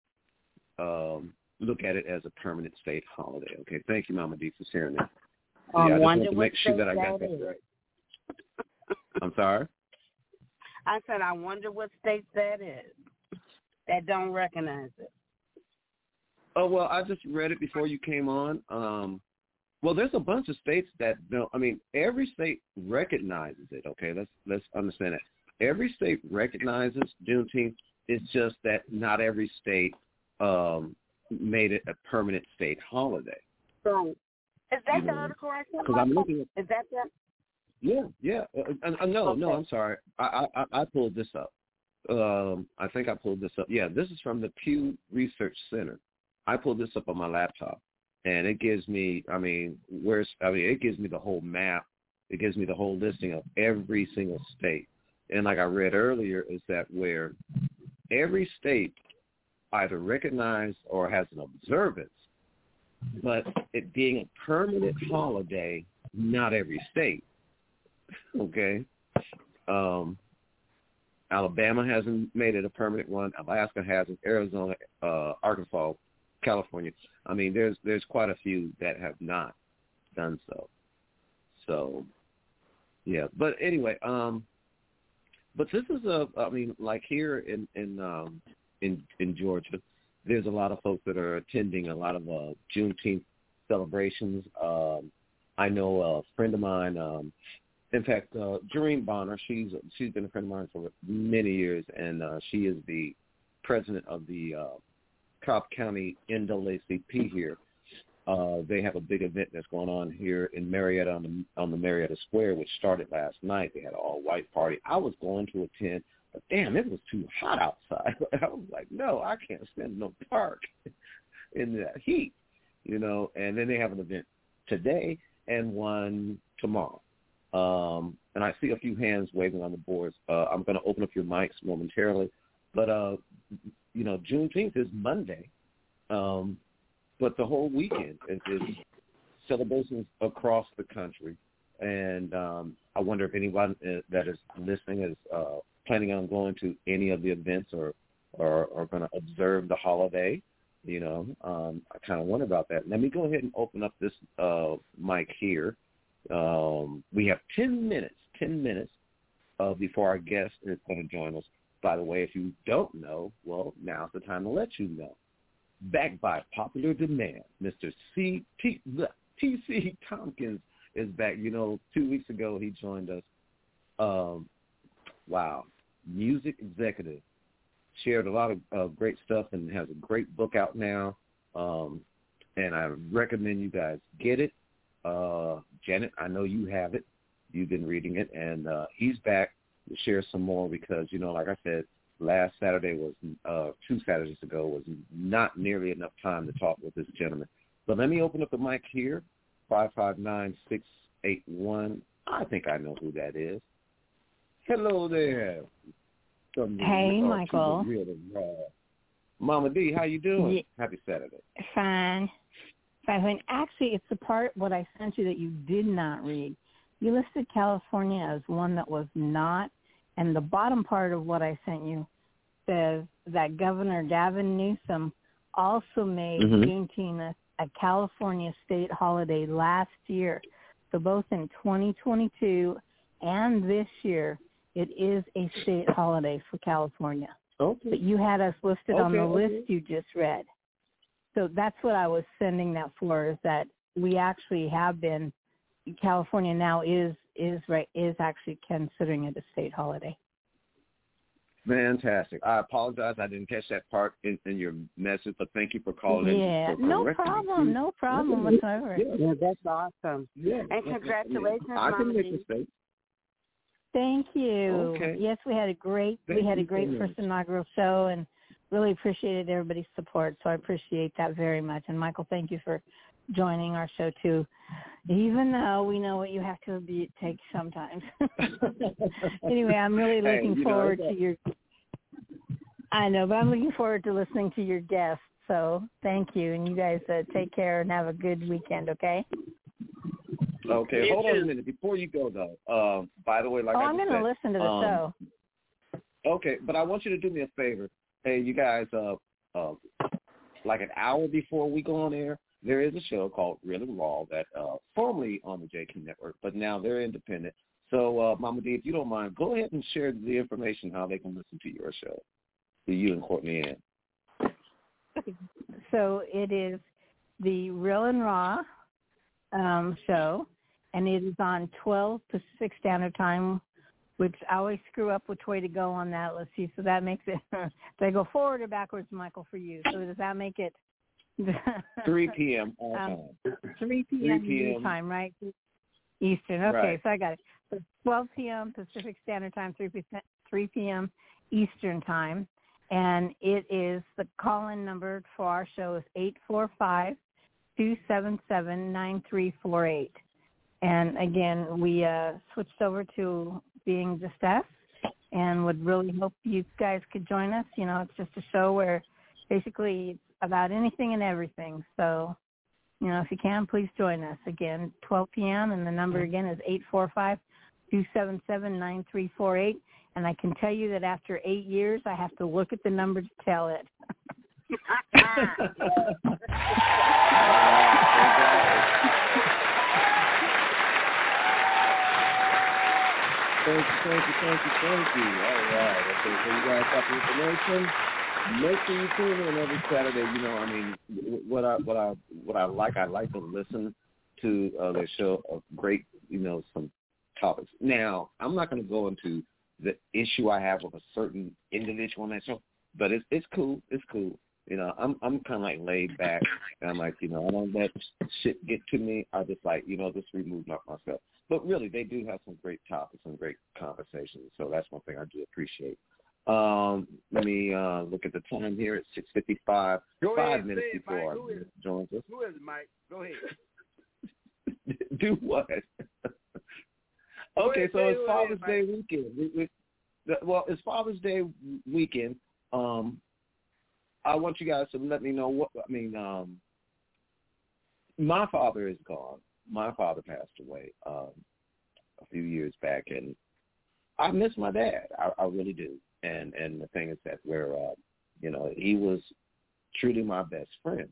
Speaker 2: look at it as a permanent state holiday. Okay, thank you, Mama D, for sharing that. I just wanted to make sure that I got that right. I'm sorry?
Speaker 4: I said, I wonder what state that is that don't recognize it.
Speaker 2: Oh, well, I just read it before you came on. Well, there's a bunch of states that don't. I mean, every state recognizes it, okay? Let's understand that. Every state recognizes Juneteenth. It's just that not every state made it a permanent state holiday.
Speaker 4: So, is that the article I sent?
Speaker 2: Because I'm looking at.
Speaker 4: Is that that?
Speaker 2: Yeah. No, I'm sorry. I pulled this up. I think I pulled this up. Yeah, this is from the Pew Research Center. I pulled this up on my laptop, and it gives me, it gives me the whole map. It gives me the whole listing of every single state. And like I read earlier, is that where every state either recognized or has an observance, but it being a permanent holiday, not every state. Okay. Alabama hasn't made it a permanent one. Alaska hasn't. Arizona, Arkansas, California. I mean, there's quite a few that have not done so. So, yeah. But anyway, but this is like here in Georgia, there's a lot of folks that are attending a lot of Juneteenth celebrations. I know a friend of mine. In fact, Jareen Bonner, she's been a friend of mine for many years, and she is the president of the Cobb County NAACP here. They have a big event that's going on here in Marietta on the Marietta Square, which started last night. They had an all-white party. I was going to attend, but damn, it was too hot outside. I was like, no, I can't stand no park in the heat, And then they have an event today and one tomorrow. And I see a few hands waving on the boards. I'm going to open up your mics momentarily. But, Juneteenth is Monday. But the whole weekend is celebrations across the country. And I wonder if anyone that is listening is planning on going to any of the events or going to observe the holiday. I kind of wonder about that. Let me go ahead and open up this mic here. We have 10 minutes before our guest is going to join us. By the way, if you don't know, well, now's the time to let you know. Backed by popular demand, Mr. T.C. Tompkins is back. 2 weeks ago he joined us. Wow. Music executive. Shared a lot of great stuff and has a great book out now. And I recommend you guys get it. Janet, I know you have it. You've been reading it. And he's back to share some more because, like I said, last Saturday was 2 Saturdays ago was not nearly enough time to talk with this gentleman. But let me open up the mic here, 559-681. I think I know who that is. Hello there.
Speaker 5: Hey, Michael.
Speaker 2: Mama D, how you doing? Yeah. Happy Saturday.
Speaker 5: Fine. Actually, it's the part what I sent you that you did not read. You listed California as one that was not, and the bottom part of what I sent you says that Governor Gavin Newsom also made Juneteenth a California state holiday last year. So both in 2022 and this year, it is a state holiday for California.
Speaker 2: Okay.
Speaker 5: But you had us listed on the list you just read. So that's what I was sending that for, is that we actually have been, California now is actually considering it a state holiday.
Speaker 2: Fantastic. I apologize. I didn't catch that part in your message, but thank you for calling.
Speaker 5: Yeah, no problem whatsoever.
Speaker 4: Yeah, that's awesome.
Speaker 2: Yeah.
Speaker 4: And congratulations,
Speaker 2: I can make mistakes.
Speaker 5: Thank you.
Speaker 2: Okay.
Speaker 5: Yes, we had a great first inaugural show, and really appreciated everybody's support. So I appreciate that very much. And Michael, thank you for joining our show too, even though we know what you have to take sometimes. Anyway, I'm really looking forward to your. I know, but I'm looking forward to listening to your guests. So thank you, and you guys take care and have a good weekend. Okay.
Speaker 2: Okay, hold on a minute. Before you go, though, by the way,
Speaker 5: I'm going to listen to the show.
Speaker 2: Okay, but I want you to do me a favor. Hey, you guys, like an hour before we go on air, there is a show called Real and Raw that formerly on the JQ Network, but now they're independent. So, Mama D, if you don't mind, go ahead and share the information how they can listen to your show, to you and Courtney Ann.
Speaker 5: So it is the Real and Raw show, and it is on 12 Pacific Standard Time, which I always screw up which way to go on that. Let's see. So that makes it, do I go forward or backwards, Michael, for you? So does that make it?
Speaker 2: 3 p.m. all time.
Speaker 5: 3 p.m. time, right? Eastern. Okay,
Speaker 2: right.
Speaker 5: So I got it. So 12 p.m. Pacific Standard Time, 3 p.m. Eastern Time. And it is, the call-in number for our show is 845-277-9348. And again, we switched over to being just us and would really hope you guys could join us. It's just a show where basically it's about anything and everything. So, if you can, please join us. Again, 12 p.m. and the number again is 845-277-9348. And I can tell you that after 8 years, I have to look at the number to tell it.
Speaker 2: Thank you. All right. Okay, so you guys got the information. Make sure you tune in every Saturday. What I like to listen to their show of great, some topics. Now, I'm not going to go into the issue I have with a certain individual on that show, but it's cool. It's cool. I'm kind of like laid back. And I'm like, I don't let shit get to me. I just just remove myself. But really, they do have some great topics and great conversations. So that's one thing I do appreciate. Let me look at the time here. It's 6:55. 5 minutes before joins us.
Speaker 6: Who is it, Mike? Go ahead.
Speaker 2: Do what? Okay, so it's Father's Day weekend. It's Father's Day weekend. I want you guys to let me know my father is gone. My father passed away a few years back, and I miss my dad. I really do. And the thing is that he was truly my best friend.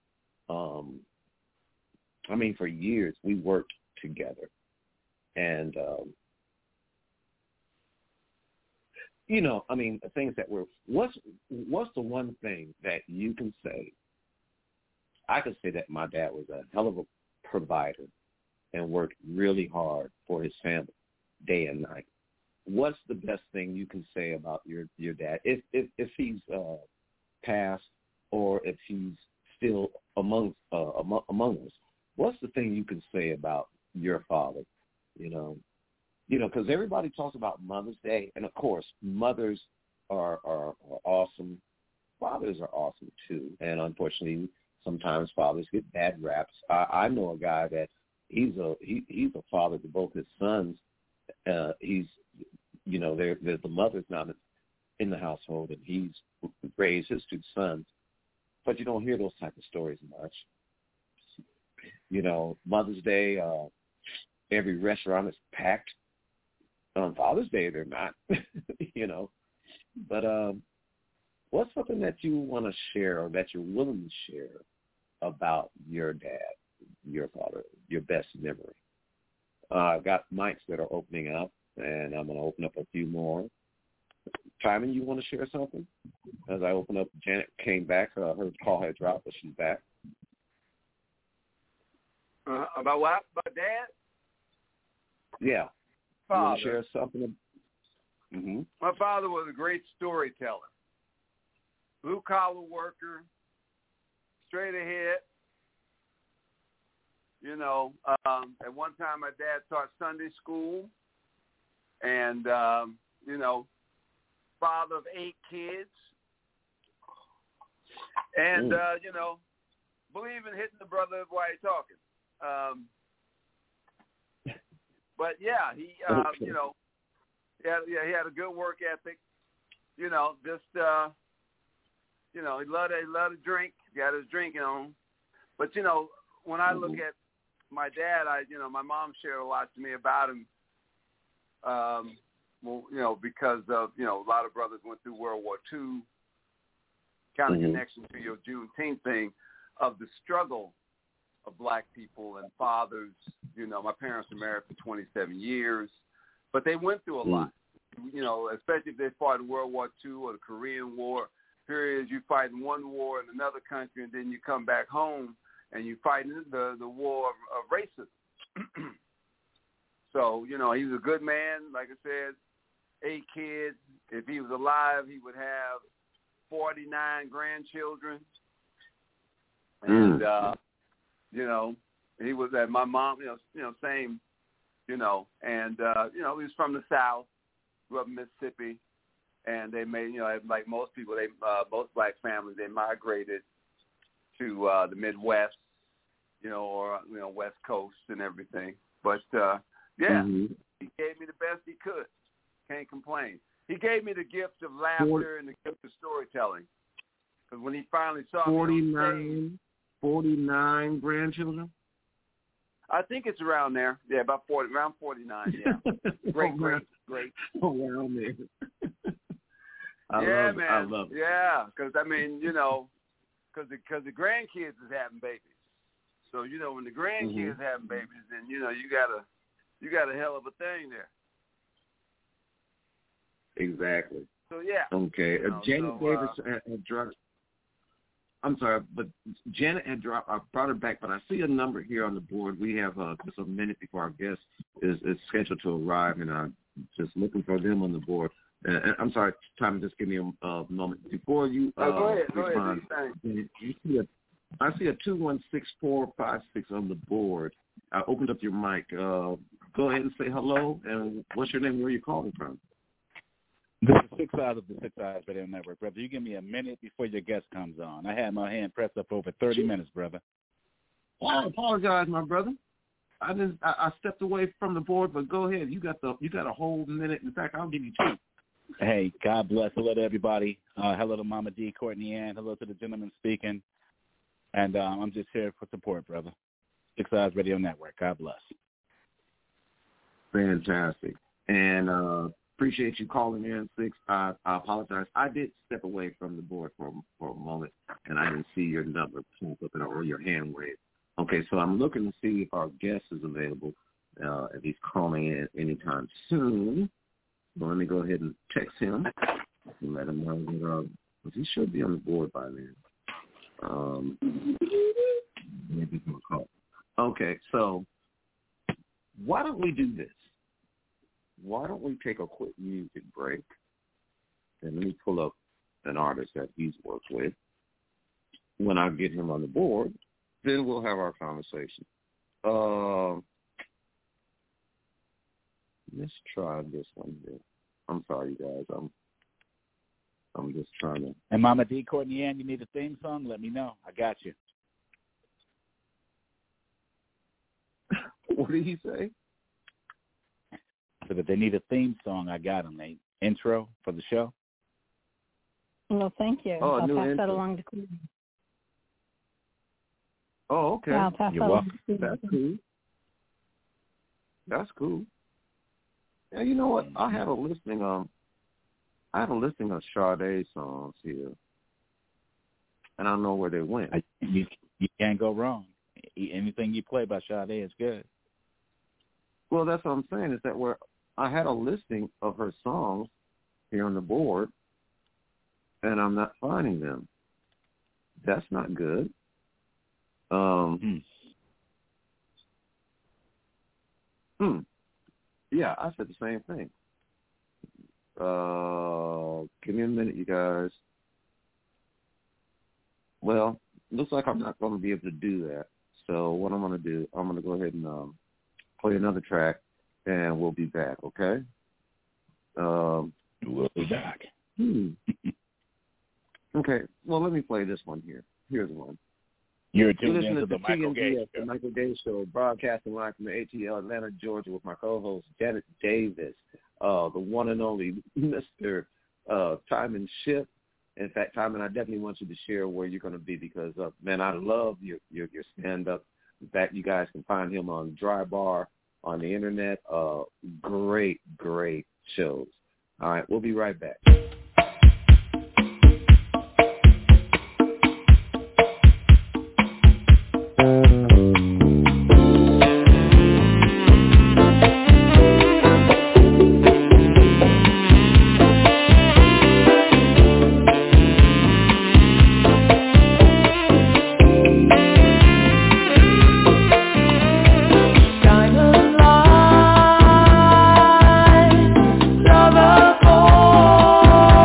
Speaker 2: For years we worked together, and the things that what's the one thing that you can say? I could say that my dad was a hell of a provider and worked really hard for his family day and night. What's the best thing you can say about your dad? If he's passed or if he's still among us, what's the thing you can say about your father? Because everybody talks about Mother's Day, and of course, mothers are awesome. Fathers are awesome too, and unfortunately, sometimes fathers get bad raps. I know a guy that he's a father to both his sons. There's the mother's not in the household, and he's raised his two sons. But you don't hear those type of stories much. Mother's Day, every restaurant is packed. On Father's Day, they're not. But what's something that you want to share or that you're willing to share about your dad, your father, your best memory? I've got mics that are opening up, and I'm going to open up a few more. Timon, you want to share something? As I open up, Janet came back. Her call had dropped, but she's back.
Speaker 3: About what? About Dad?
Speaker 2: Yeah.
Speaker 3: Father.
Speaker 2: You want to share something? Mm-hmm.
Speaker 3: My father was a great storyteller. Blue-collar worker, straight ahead. At one time my dad taught Sunday school and, father of 8 kids. And, believe in hitting the brother while you're talking. But yeah, he, he had a good work ethic. He loved to drink. He got his drinking on. But when I look at my dad, my mom shared a lot to me about him. Because of a lot of brothers went through World War II. Kind of connection to your Juneteenth thing of the struggle of black people and fathers. My parents were married for 27 years, but they went through a lot. Especially if they fought in World War II or the Korean War. Periods you fight in one war in another country, and then you come back home and you fight in the war of racism. So, he was a good man. Like I said, 8 kids. If he was alive, he would have 49 grandchildren. And, he was at my mom, same, and, he was from the South, grew up in Mississippi. And they made, like most people, most black families, they migrated to the Midwest, or West Coast and everything. But he gave me the best he could. Can't complain. He gave me the gift of laughter and the gift of storytelling. Because when he finally saw
Speaker 2: 49 grandchildren.
Speaker 3: I think it's around there. Yeah, about around 49. Yeah, great.
Speaker 2: Around there.
Speaker 3: Man.
Speaker 2: I love it.
Speaker 3: Yeah, because because the grandkids is having babies. So when the grandkids having babies, then you got a hell of a thing there.
Speaker 2: Exactly.
Speaker 3: So yeah.
Speaker 2: Okay. Janet Davis had dropped. I'm sorry, but Janet had dropped. I brought her back, but I see a number here on the board. We have just a minute before our guest is scheduled to arrive, and I'm just looking for them on the board. I'm sorry, Tommy, just give me a moment. Before you respond, I see a 216456 on the board. I opened up your mic. Go ahead and say hello, and what's your name? Where are you calling from?
Speaker 6: This is 6 Eyes of the 6 Eyes Radio Network, brother. You give me a minute before your guest comes on. I had my hand pressed up for over 30 minutes, brother.
Speaker 2: Well, I apologize, my brother. I stepped away from the board, but go ahead. You got a whole minute. In fact, I'll give you 2.
Speaker 6: Hey, God bless. Hello to everybody. Hello to Mama D, Courtney Ann. Hello to the gentleman speaking. And I'm just here for support, brother. 6 Eyes Radio Network. God bless.
Speaker 2: Fantastic. And appreciate you calling in, 6. I apologize. I did step away from the board for a moment, and I didn't see your number pop up or your hand wave. Okay, so I'm looking to see if our guest is available, if he's calling in anytime soon. So let me go ahead and text him and let him know that he should be on the board by then. Maybe he'll call. Okay, so why don't we do this? Why don't we take a quick music break? And let me pull up an artist that he's worked with. When I get him on the board, then we'll have our conversation. Let's try this one here. I'm sorry, guys. I'm just trying to.
Speaker 6: And Mama D, Courtney Ann, you need a theme song? Let me know. I got you.
Speaker 2: What did he say?
Speaker 6: So if they need a theme song, I got them. The intro for the show.
Speaker 5: No, thank you.
Speaker 2: Oh,
Speaker 5: I'll
Speaker 2: new
Speaker 5: pass
Speaker 2: intro.
Speaker 5: that along to Courtney.
Speaker 2: Oh, okay.
Speaker 5: Yeah, I'll pass
Speaker 6: You're
Speaker 5: that
Speaker 6: welcome.
Speaker 5: along to
Speaker 2: That's cool. That's cool. And you know what? I had a listing of Sade songs here, and I don't know where they went.
Speaker 6: You can't go wrong. Anything you play by Sade is good.
Speaker 2: Well, that's what I'm saying, is that where I had a listing of her songs here on the board, and I'm not finding them. That's not good. Yeah, I said the same thing. Give me a minute, you guys. Well, looks like I'm not going to be able to do that. So what I'm going to do, I'm going to go ahead and play another track, and we'll be back, okay?
Speaker 6: We'll be back.
Speaker 2: Okay, well, let me play this one here. Here's one.
Speaker 6: You're
Speaker 2: You're
Speaker 6: tuned
Speaker 2: listening
Speaker 6: into
Speaker 2: to
Speaker 6: the Michael Gay
Speaker 2: TNGS, the Michael Gay Show, broadcasting live from ATL, Atlanta, Georgia, with my co-host, Janet Davis, the one and only Mr. Time and Shift. In fact, Time, I definitely want you to share where you're going to be because, man, I love your stand-up. In fact, you guys can find him on Dry Bar on the Internet. Great, great shows. All right, we'll be right back.
Speaker 7: Diamond light, lover boy.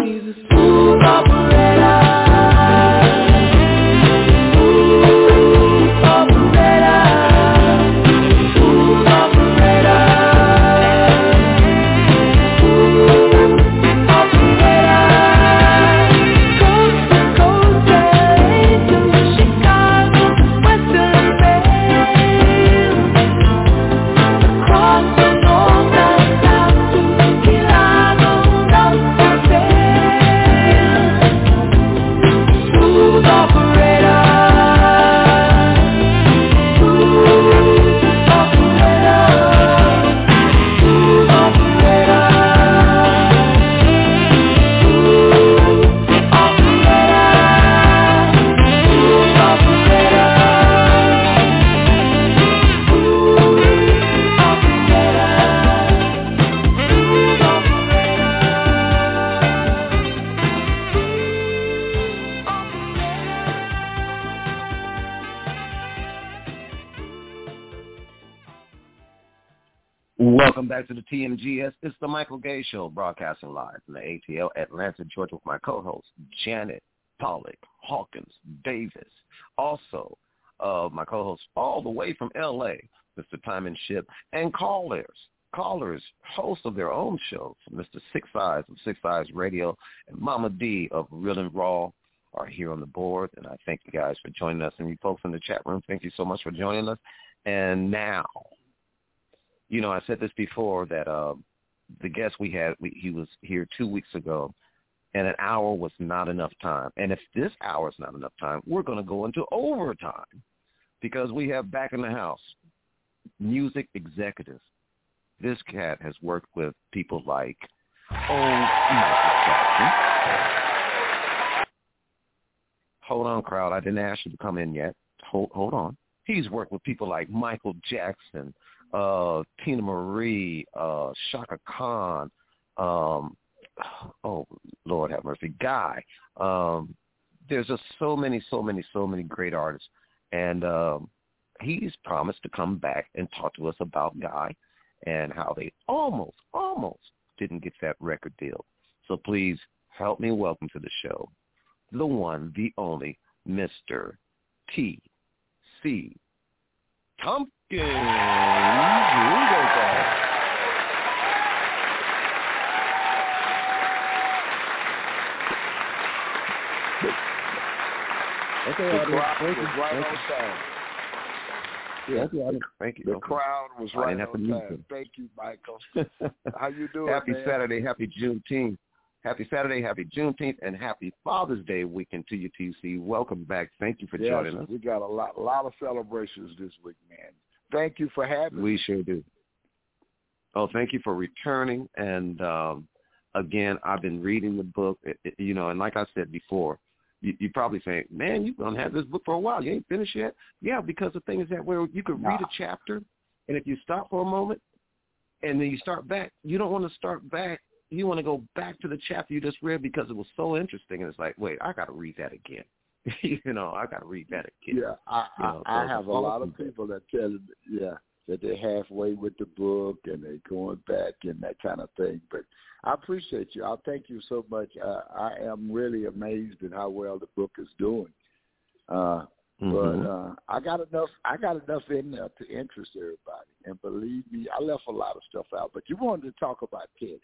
Speaker 2: Welcome back to the TMGS. It's the Michael Gay Show, broadcasting live from the ATL, Atlanta, Georgia, with my co-hosts, Janet, Pollock, Hawkins, Davis. Also, my co-hosts all the way from L.A., Mr. Timon Ship, and callers, hosts of their own shows, Mr. Six Eyes of Six Eyes Radio and Mama D of Real and Raw are here on the board, and I thank you guys for joining us. And you folks in the chat room, thank you so much for joining us. And now, you know, I said this before that the guest we had, he was here 2 weeks ago, and an hour was not enough time. And if this hour is not enough time, we're going to go into overtime because we have back in the house music executives. This cat has worked with people like Michael Jackson. Hold on, crowd. I didn't ask you to come in yet. Hold on. He's worked with people like Michael Jackson, Tina Marie, Shaka Khan, oh, Lord have mercy, Guy. There's just so many great artists. And he's promised to come back and talk to us about Guy and how they almost didn't get that record deal. So please help me welcome to the show the one, the only, Mr. T.C. Tompkins. Here we go, guys. Okay,
Speaker 7: the crowd was right on time.
Speaker 2: Yeah, thank you.
Speaker 7: The crowd was right on time. Thank you, Michael. How you doing,
Speaker 2: Happy
Speaker 7: man?
Speaker 2: Saturday, happy Juneteenth. Happy Saturday, happy Juneteenth, and happy Father's Day weekend to you, TC. Welcome back. Thank you for joining us.
Speaker 7: We got a lot of celebrations this week, man. Thank you for having me.
Speaker 2: We sure do. Oh, thank you for returning. And, again, I've been reading the book, you know, and like I said before, you probably saying, man, you've done had this book for a while. You ain't finished yet? Yeah, because the thing is that where you could read a chapter, and if you stop for a moment and then you start back, you don't want to start back. You want to go back to the chapter you just read because it was so interesting. And it's like, wait, I got to read that again. You know, I got to read that again.
Speaker 7: Yeah, I have a lot of people that tell me, that they're halfway with the book and they're going back and that kind of thing. But I appreciate you. I thank you so much. I am really amazed at how well the book is doing. But I got enough in there to interest everybody. And believe me, I left a lot of stuff out. But you wanted to talk about Teddy.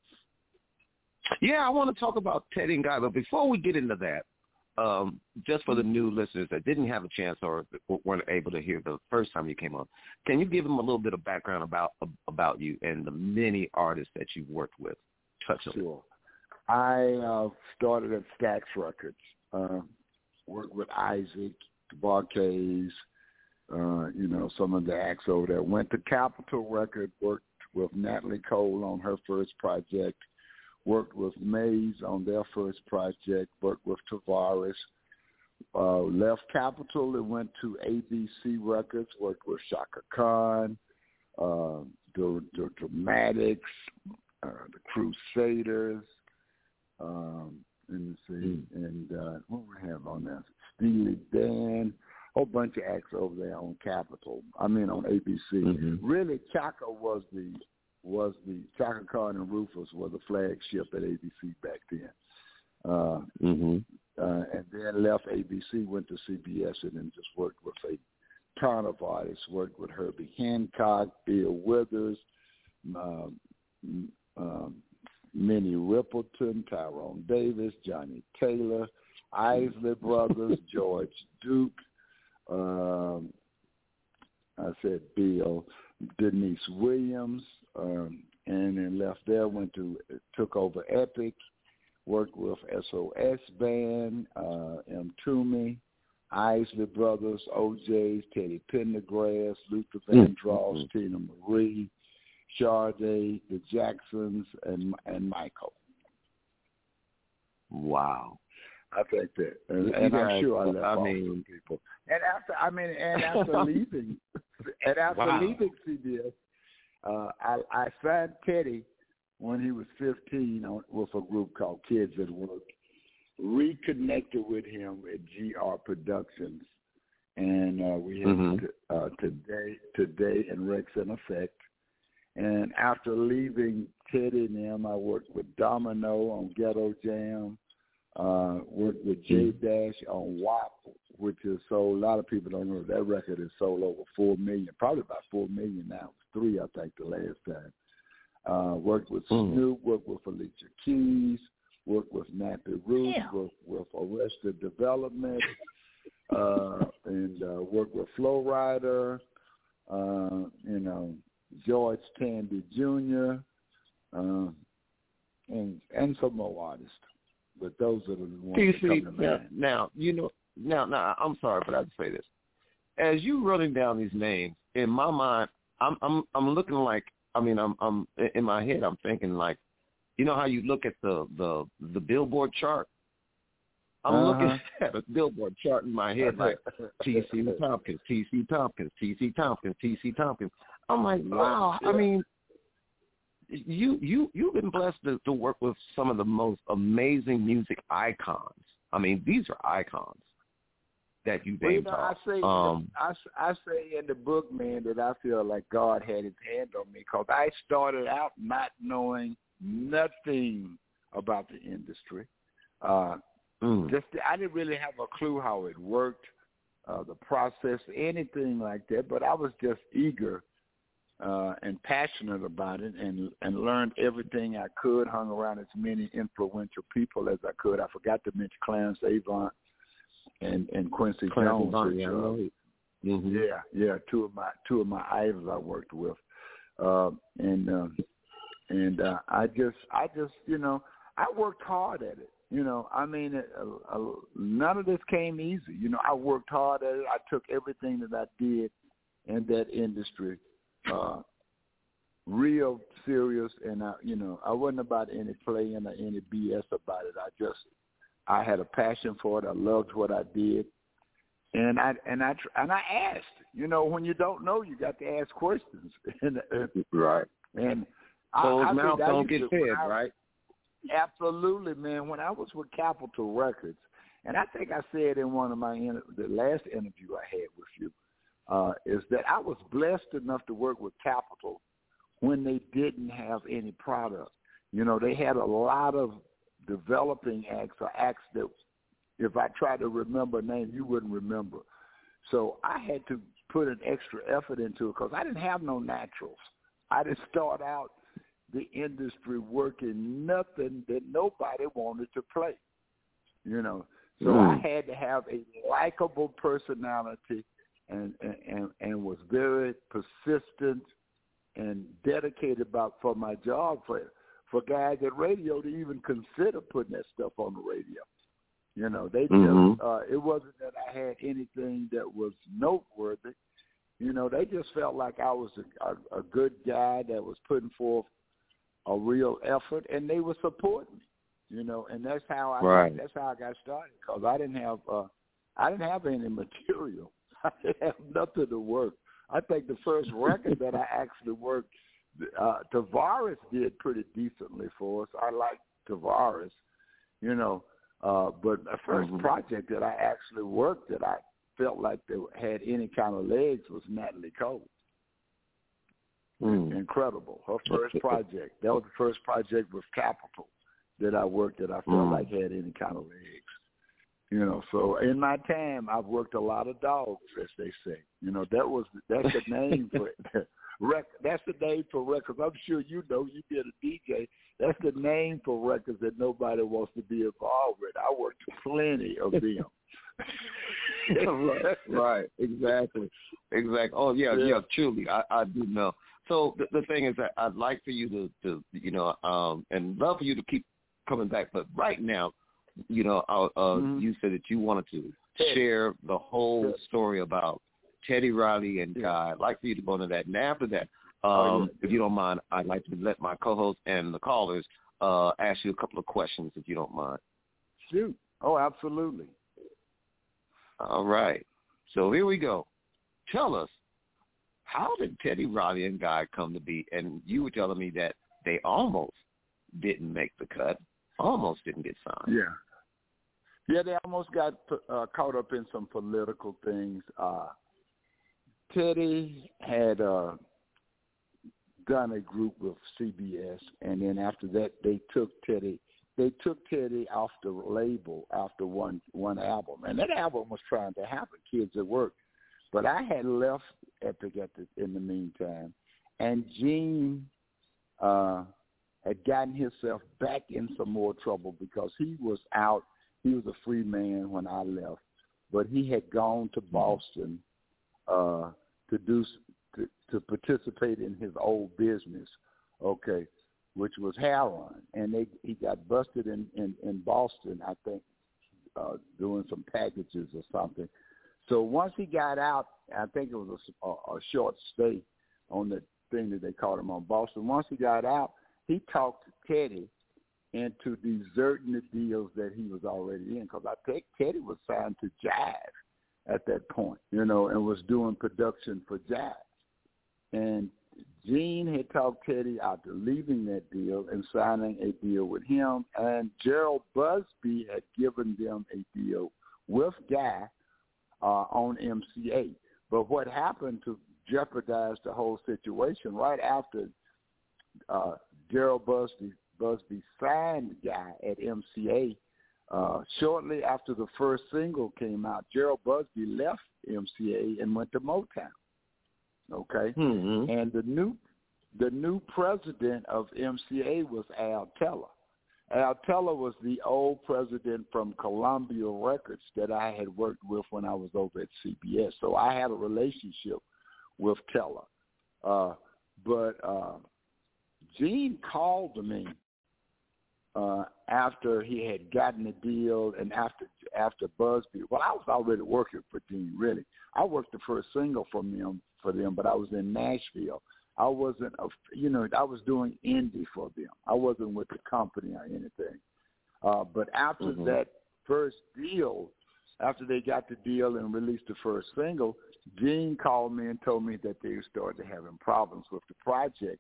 Speaker 2: Yeah, I want to talk about Teddy and Guy. But before we get into that, just for the new listeners that didn't have a chance or weren't able to hear the first time you came on, can you give them a little bit of background about you and the many artists that you've worked with?
Speaker 7: Sure. I started at Stax Records, worked with Isaac, the Barkays, some of the acts over there. Went to Capitol Records, worked with Natalie Cole on her first project. Worked with Maze on their first project, worked with Tavares, left Capitol and went to ABC Records, worked with Shaka Khan, the Dramatics, the Crusaders, and what we have on there? Steely Dan, a whole bunch of acts over there on Capitol. On ABC. Mm-hmm. Really, Chaka Chaka Khan and Rufus were the flagship at ABC back then.
Speaker 2: Mm-hmm.
Speaker 7: And then left ABC, went to CBS, and then just worked with a ton of artists. Worked with Herbie Hancock, Bill Withers, Minnie Riperton, Tyrone Davis, Johnny Taylor, Isley Brothers, George Duke. I said Bill, Denise Williams, and then left there. Took over Epic. Worked with SOS Band, M. Toomey, Isley Brothers, OJs, Teddy Pendergrass, Luther Vandross, Tina Marie, Sade, the Jacksons, and Michael.
Speaker 2: Wow.
Speaker 7: I think that, and I'm sure I left off some people. And after leaving, leaving CBS, I signed Teddy when he was 15 with a group called Kids at Work. Reconnected with him at GR Productions, and we had Today and Rex in Effect. And after leaving Teddy and them, I worked with Domino on Ghetto Jam. Worked with J Dash on WAP, which is sold. A lot of people don't know that record is sold over 4 million, probably about 4 million now. It was 3, I think, the last time. Worked with Snoop, worked with Alicia Keys, worked with Nappy Roots, worked with Arrested Development, and worked with Flo Rida, George Tandy Jr., and some more artists. But those are the ones that come to mind.
Speaker 2: Now, I'm sorry, but I have to say this. As you running down these names, in my mind, I'm looking like, I'm in my head, I'm thinking like, you know how you look at the Billboard chart? I'm looking at a Billboard chart in my head like T.C. Tompkins, T.C. Tompkins, T.C. Tompkins, T.C. Tompkins. I'm like, wow. I mean, you've been blessed to work with some of the most amazing music icons. I mean, these are icons that you named off.
Speaker 7: I say in the book, man, that I feel like God had his hand on me because I started out not knowing nothing about the industry. I didn't really have a clue how it worked, the process, anything like that, but I was just eager and passionate about it and learned everything I could, hung around as many influential people as I could. I forgot to mention Clarence Avant and Quincy Jones. Two of my idols I worked with. I just I worked hard at it. None of this came easy. I worked hard at it. I took everything that I did in that industry real serious, and I wasn't about any playing or any BS about it. I had a passion for it. I loved what I did, and I asked. When you don't know, you got to ask questions.
Speaker 2: Right.
Speaker 7: And
Speaker 2: closed mouth don't get fed, right?
Speaker 7: Absolutely, man. When I was with Capitol Records, and I think I said in one of the last interview I had with you, is that I was blessed enough to work with Capitol when they didn't have any product. They had a lot of developing acts or acts that if I tried to remember a name, you wouldn't remember. So I had to put an extra effort into it because I didn't have no naturals. I didn't start out the industry working nothing that nobody wanted to play, So I had to have a likable personality and was very persistent and dedicated for my job for guys at radio to even consider putting that stuff on the radio. They just it wasn't that I had anything that was noteworthy. They just felt like I was a good guy that was putting forth a real effort, and they were supporting me. And that's how I got started because I didn't have any material. I didn't have nothing to work. I think the first record that I actually worked, Tavares did pretty decently for us. I liked Tavares, but the first project that I actually worked that I felt like they had any kind of legs was Natalie Cole. Incredible. Her first project. That was the first project with Capitol. that I worked that I felt like had any kind of legs. You know, so in my time, I've worked a lot of dogs, as they say. You know, that's the name for it. That's the name for records. I'm sure you know, you being a DJ, that's the name for records that nobody wants to be involved with. I worked plenty of them.
Speaker 2: Right, exactly. Oh, yeah, truly, I do know. So the thing is that I'd like for you to you know, and love for you to keep coming back, but right now, you know, you said that you wanted to share the whole story about Teddy Riley and Guy. I'd like for you to go into that. And after that, if you don't mind, I'd like to let my co-host and the callers ask you a couple of questions, if you don't mind.
Speaker 7: Shoot. Oh, absolutely.
Speaker 2: All right. So here we go. Tell us, how did Teddy Riley and Guy come to be? And you were telling me that they almost didn't make the cut, almost didn't get signed.
Speaker 7: Yeah, they almost got caught up in some political things. Teddy had done a group with CBS, and then after that, they took Teddy off the label after one album, and that album was trying to happen, Kids at Work. But I had left Epic in the meantime, and Gene had gotten himself back in some more trouble because he was out. He was a free man when I left, but he had gone to Boston to participate in his old business, okay, which was heroin, and he got busted in Boston, I think, doing some packages or something. So once he got out, I think it was a short stay on the thing that they called him on Boston. Once he got out, he talked to Teddy into deserting the deals that he was already in, because I think Teddy was signed to Jive at that point, you know, and was doing production for Jive. And Gene had talked Teddy out to leaving that deal and signing a deal with him, and Gerald Busby had given them a deal with Guy on MCA. But what happened to jeopardize the whole situation, right after Gerald Busby signed Guy at MCA, shortly after the first single came out, Gerald Busby left MCA and went to Motown. Okay, and the new president of MCA was Al Teller. Al Teller was the old president from Columbia Records that I had worked with when I was over at CBS. So I had a relationship with Teller. But Gene called me after he had gotten the deal and after Busby. Well, I was already working for Gene, really. I worked the first single for them, but I was in Nashville. I wasn't, I was doing indie for them. I wasn't with the company or anything. But after that first deal, after they got the deal and released the first single, Gene called me and told me that they started having problems with the project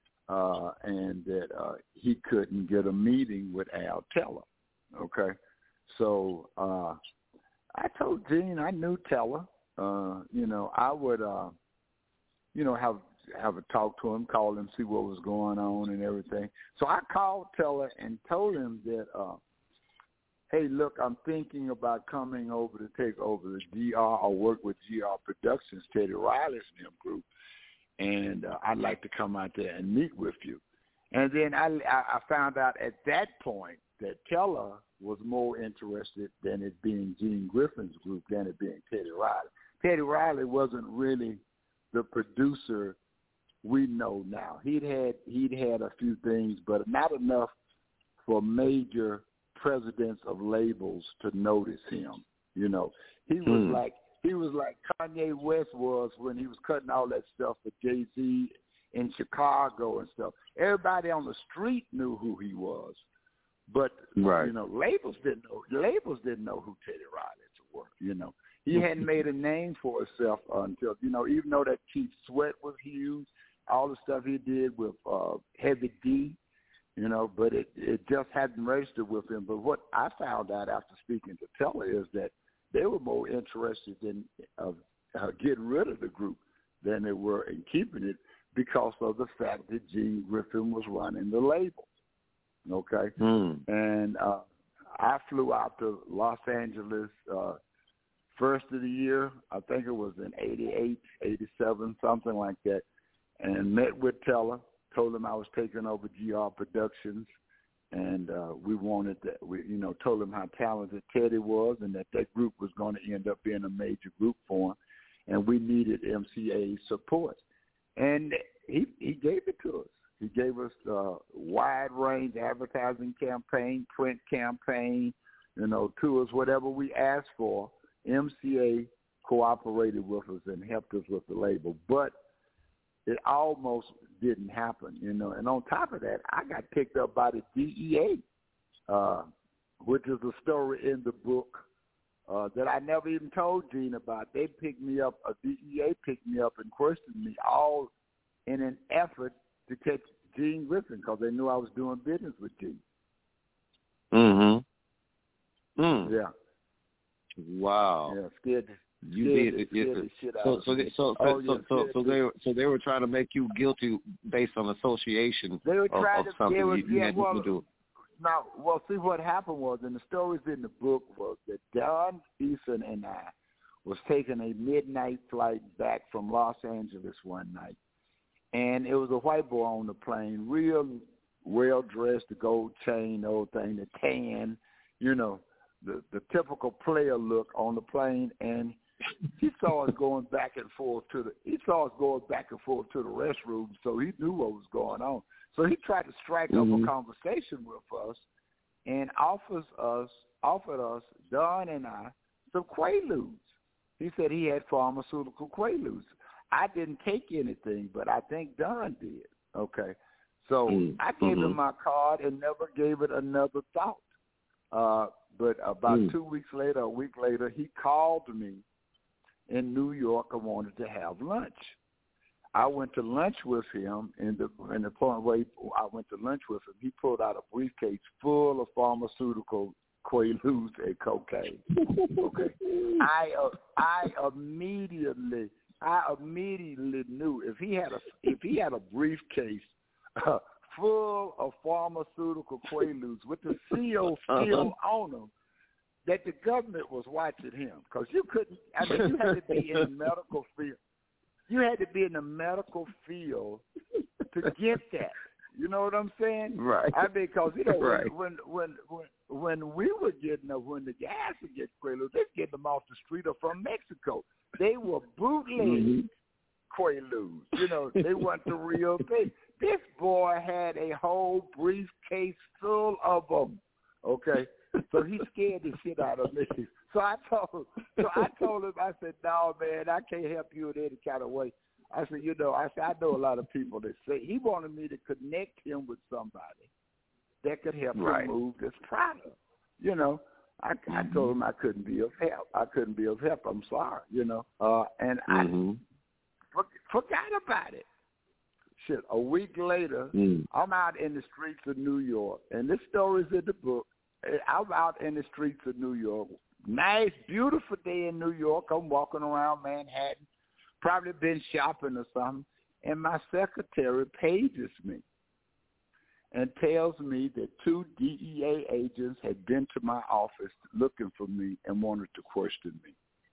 Speaker 7: and that he couldn't get a meeting with Al Teller. Okay. So I told Gene I knew Teller. I would, have a talk to him, call him, see what was going on and everything. So I called Teller and told him that, hey, look, I'm thinking about coming over to take over the GR or work with GR Productions, Teddy Riley's new group, and I'd like to come out there and meet with you. And then I found out at that point that Teller was more interested in it being Gene Griffin's group than it being Teddy Riley. Teddy Riley wasn't really the producer we know now. He'd had a few things, but not enough for major presidents of labels to notice him. You know, he was like Kanye West was when he was cutting all that stuff for Jay-Z in Chicago and stuff. Everybody on the street knew who he was, but labels didn't know who Teddy Riley was. He hadn't made a name for himself until, even though that Keith Sweat was huge, all the stuff he did with Heavy D, but it just hadn't registered with him. But what I found out after speaking to Teller is that they were more interested in getting rid of the group than they were in keeping it because of the fact that Gene Griffin was running the label. okay? And I flew out to Los Angeles first of the year. I think it was in 88, 87, something like that, and met with Teller, told him I was taking over GR Productions, and we wanted that. Told him how talented Teddy was and that group was going to end up being a major group for him, and we needed MCA support. And he gave it to us. He gave us a wide range advertising campaign, print campaign, tours, whatever we asked for. MCA cooperated with us and helped us with the label, but it almost didn't happen, And on top of that, I got picked up by the DEA, which is a story in the book that I never even told Gene about. They picked me up, a DEA picked me up and questioned me, all in an effort to catch Gene Griffin because they knew I was doing business with Gene. Yeah.
Speaker 2: Wow.
Speaker 7: Yeah, scared the shit out of me.
Speaker 2: So they were trying to make you guilty based on association
Speaker 7: they were trying
Speaker 2: of something you had to do.
Speaker 7: Now, see what happened was, and the stories in the book was that Don Eason and I was taking a midnight flight back from Los Angeles one night. And it was a white boy on the plane, real well-dressed, the gold chain, the old thing, the tan, the typical player look on the plane. And he saw us going back and forth to the restroom, so he knew what was going on. So he tried to strike up a conversation with us and offered us, Don and I, some Quaaludes. He said he had pharmaceutical Quaaludes. I didn't take anything, but I think Don did. Okay. So I gave him my card and never gave it another thought. But about 2 weeks later, a week later, he called me in New York and wanted to have lunch. I went to lunch with him, and the point where I went to lunch with him, he pulled out a briefcase full of pharmaceutical Quaaludes and cocaine. Okay. I immediately knew if he had a briefcase full of pharmaceutical Quaaludes with the seal still on them, that the government was watching him. Because you had to be in the medical field. You had to be in the medical field to get that. You know what I'm saying?
Speaker 2: Right.
Speaker 7: Because
Speaker 2: right.
Speaker 7: when we were getting them, when the guys would get Quaaludes, they were getting them off the street or from Mexico. They were bootleg Quaaludes. They weren't the real thing. This boy had a whole briefcase full of them. Okay, so he scared the shit out of me. So I told him, I said, no, man, I can't help you in any kind of way. I said, I know a lot of people that say he wanted me to connect him with somebody that could help him move this product. I told him I couldn't be of help. I'm sorry, and I forgot about it. Shit, a week later, I'm out in the streets of New York, and this story's in the book. I'm out in the streets of New York. Nice, beautiful day in New York. I'm walking around Manhattan, probably been shopping or something, and my secretary pages me and tells me that 2 DEA agents had been to my office looking for me and wanted to question me.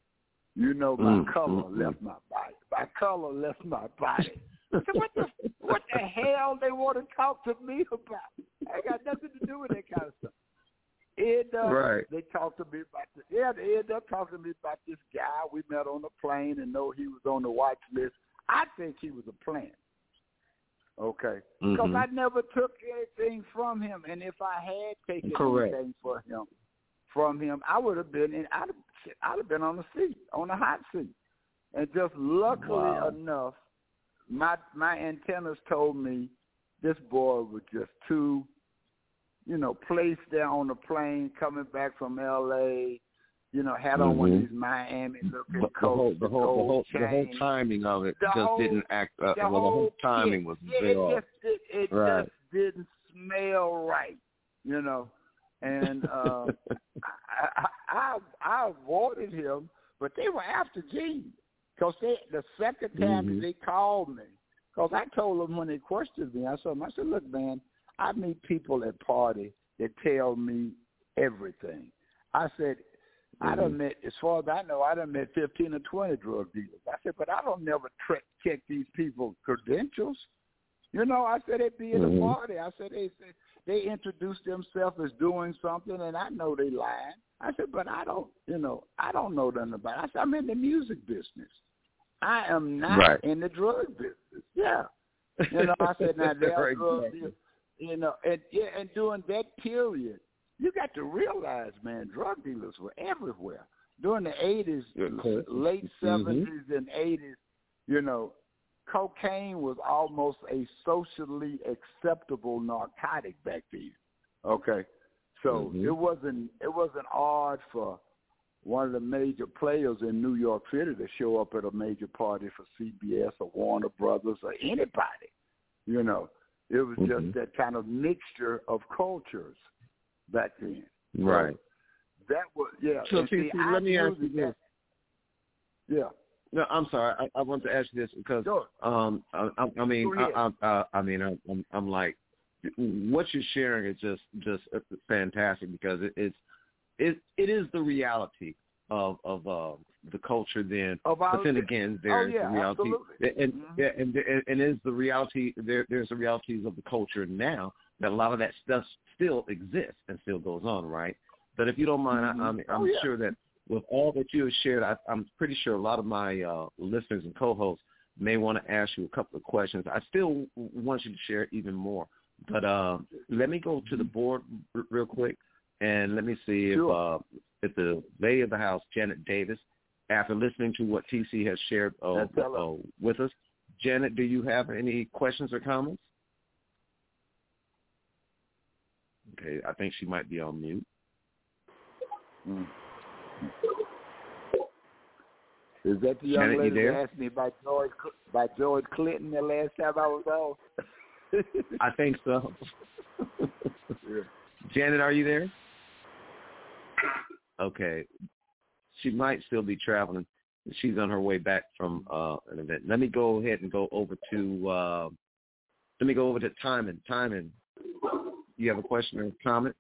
Speaker 7: My color left my body. My color left my body. So what the hell they want to talk to me about? I got nothing to do with that kind of stuff. They talked to me about they ended up talking to me about this guy we met on the plane and know he was on the watch list. I think he was a plant. Okay. Because I never took anything from him, and if I had taken anything from him, I would have been I'd have been on the hot seat. And just luckily enough, my antennas told me this boy was just too, placed there on the plane coming back from L.A., had on one of these Miami-looking coats.
Speaker 2: The whole timing of it didn't act up. The whole timing was off.
Speaker 7: It just didn't smell right, And I avoided him, but they were after Gene. Because the second time they called me, because I told them when they questioned me, I said, look, man, I meet people at parties that tell me everything. I said, I done met, as far as I know, I done met 15 or 20 drug dealers. I said, but I don't never check these people's credentials. You know, I said they'd be at a party. I said they introduce themselves as doing something, and I know they lying. I said, but I don't know nothing about it. I said, I'm in the music business. I am not in the drug business. Yeah. You know, I said, now they're drug dealers. You know, and during that period, you got to realize, man, drug dealers were everywhere. During the 80s, late 70s and 80s, you know, cocaine was almost a socially acceptable narcotic back then. Okay, so it wasn't odd for one of the major players in New York City to show up at a major party for CBS or Warner Brothers or anybody. You know, it was just that kind of mixture of cultures back then.
Speaker 2: Right.
Speaker 7: So that was
Speaker 2: So let me ask you this.
Speaker 7: Yeah.
Speaker 2: No, I'm sorry. I want to ask you this because I'm like, what you're sharing is just fantastic because it is the reality of the culture then. But then again, there's the reality, and is the reality there's the realities of the culture now that a lot of that stuff still exists and still goes on, right? But if you don't mind, I'm sure that with all that you have shared, I'm pretty sure a lot of my listeners and co-hosts may want to ask you a couple of questions. I still want you to share even more. But let me go to the board real quick, and let me see if the lady of the house, Janet Davis, after listening to what TC has shared with us, Janet, do you have any questions or comments? Okay, I think she might be on mute.
Speaker 7: Is that the young lady that asked me about George Clinton the last time I was on?
Speaker 2: I think so. Janet, are you there? Okay. She might still be traveling. She's on her way back from an event. Let me go ahead and go over to Timon. Timon, you have a question or a comment?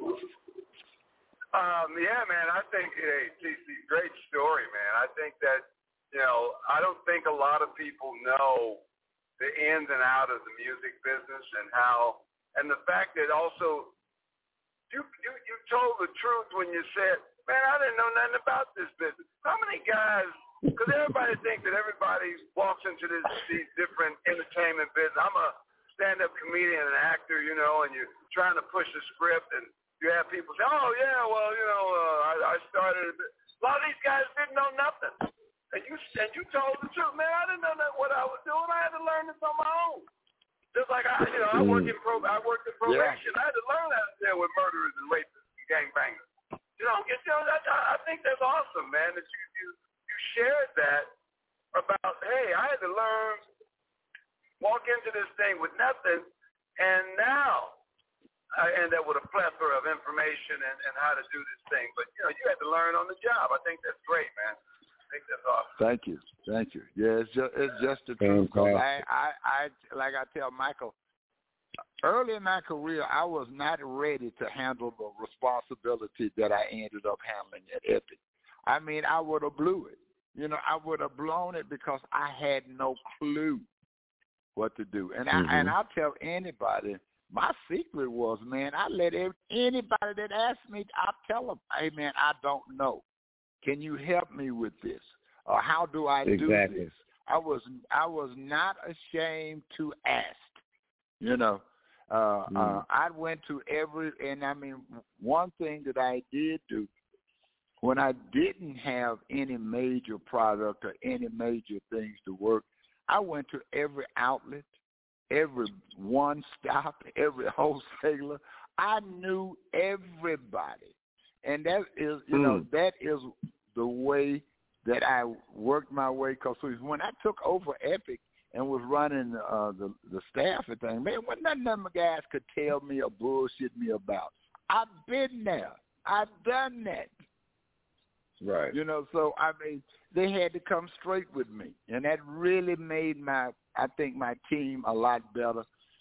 Speaker 3: Yeah, man, I think, TC, great story, man. I think that, I don't think a lot of people know the ins and out of the music business and the fact that also you told the truth when you said, man, I didn't know nothing about this business. How many guys, because everybody thinks that everybody walks into these different entertainment business. I'm a stand-up comedian and actor, and you're trying to push a script and you have people say, oh, yeah, well, I started. A lot of these guys didn't know nothing. And you told the truth. Man, I didn't know what I was doing. I had to learn this on my own. Just like I worked in probation. I had to learn how to deal with murderers and rapists and gangbangers. I think that's awesome, man, that you shared that about, hey, I had to learn, walk into this thing with nothing, and now I end up with a plethora of information and how to do this thing. But, you had to learn on the job. I think that's great, man. I think that's awesome.
Speaker 7: Thank you. Yeah, it's just the truth. I like I tell Michael, early in my career, I was not ready to handle the responsibility that I ended up handling at Epic. I mean, I would have blew it. I would have blown it because I had no clue what to do. And I'll tell anybody, my secret was, man, I let anybody that asked me, I tell them, hey, man, I don't know. Can you help me with this? Or how do I do this? I was not ashamed to ask. I went to one thing that I did do when I didn't have any major product or any major things to work, I went to every outlet, every one stop, every wholesaler. I knew everybody. And that is, that is the way that I worked my way. Because when I took over Epic and was running the staff and things, man, none of them guys could tell me or bullshit me about. I've been there. I've done that.
Speaker 2: Right.
Speaker 7: So, they had to come straight with me. And that really made my team a lot better.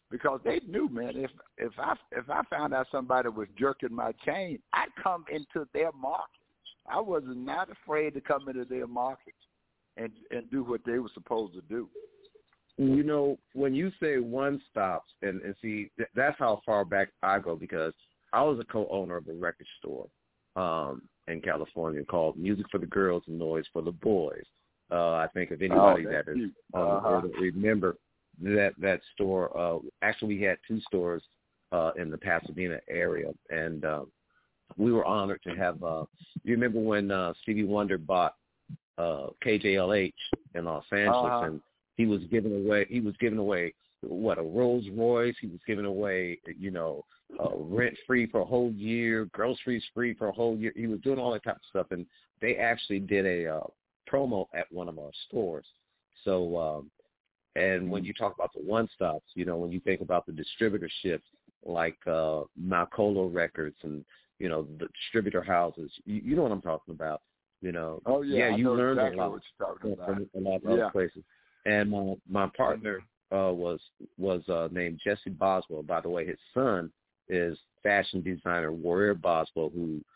Speaker 7: because they knew, man. If I found out somebody was jerking my chain, I'd come into their market. I was not afraid to come into their market and do what they were supposed to do.
Speaker 2: You know, when you say one stops, and see, that's how far back I go, because I was a co-owner of a record store in California called Music for the Girls and Noise for the Boys. I think if anybody that is remember that store. Actually, we had two stores in the Pasadena area, and we were honored to have. You remember when Stevie Wonder bought KJLH in Los Angeles, and he was giving away what, a Rolls Royce. He was giving away, rent free for a whole year, groceries free for a whole year. He was doing all that type of stuff, and they actually did a promo at one of our stores. So, and when you talk about the one stops, when you think about the distributorships like Malcolo Records and the distributor houses, you know what I'm talking about.
Speaker 7: Oh yeah,
Speaker 2: you learned
Speaker 7: exactly
Speaker 2: a lot
Speaker 7: what you're talking about.
Speaker 2: from a lot of those places. And my partner was named Jesse Boswell. By the way, his son is fashion designer Warrior Boswell,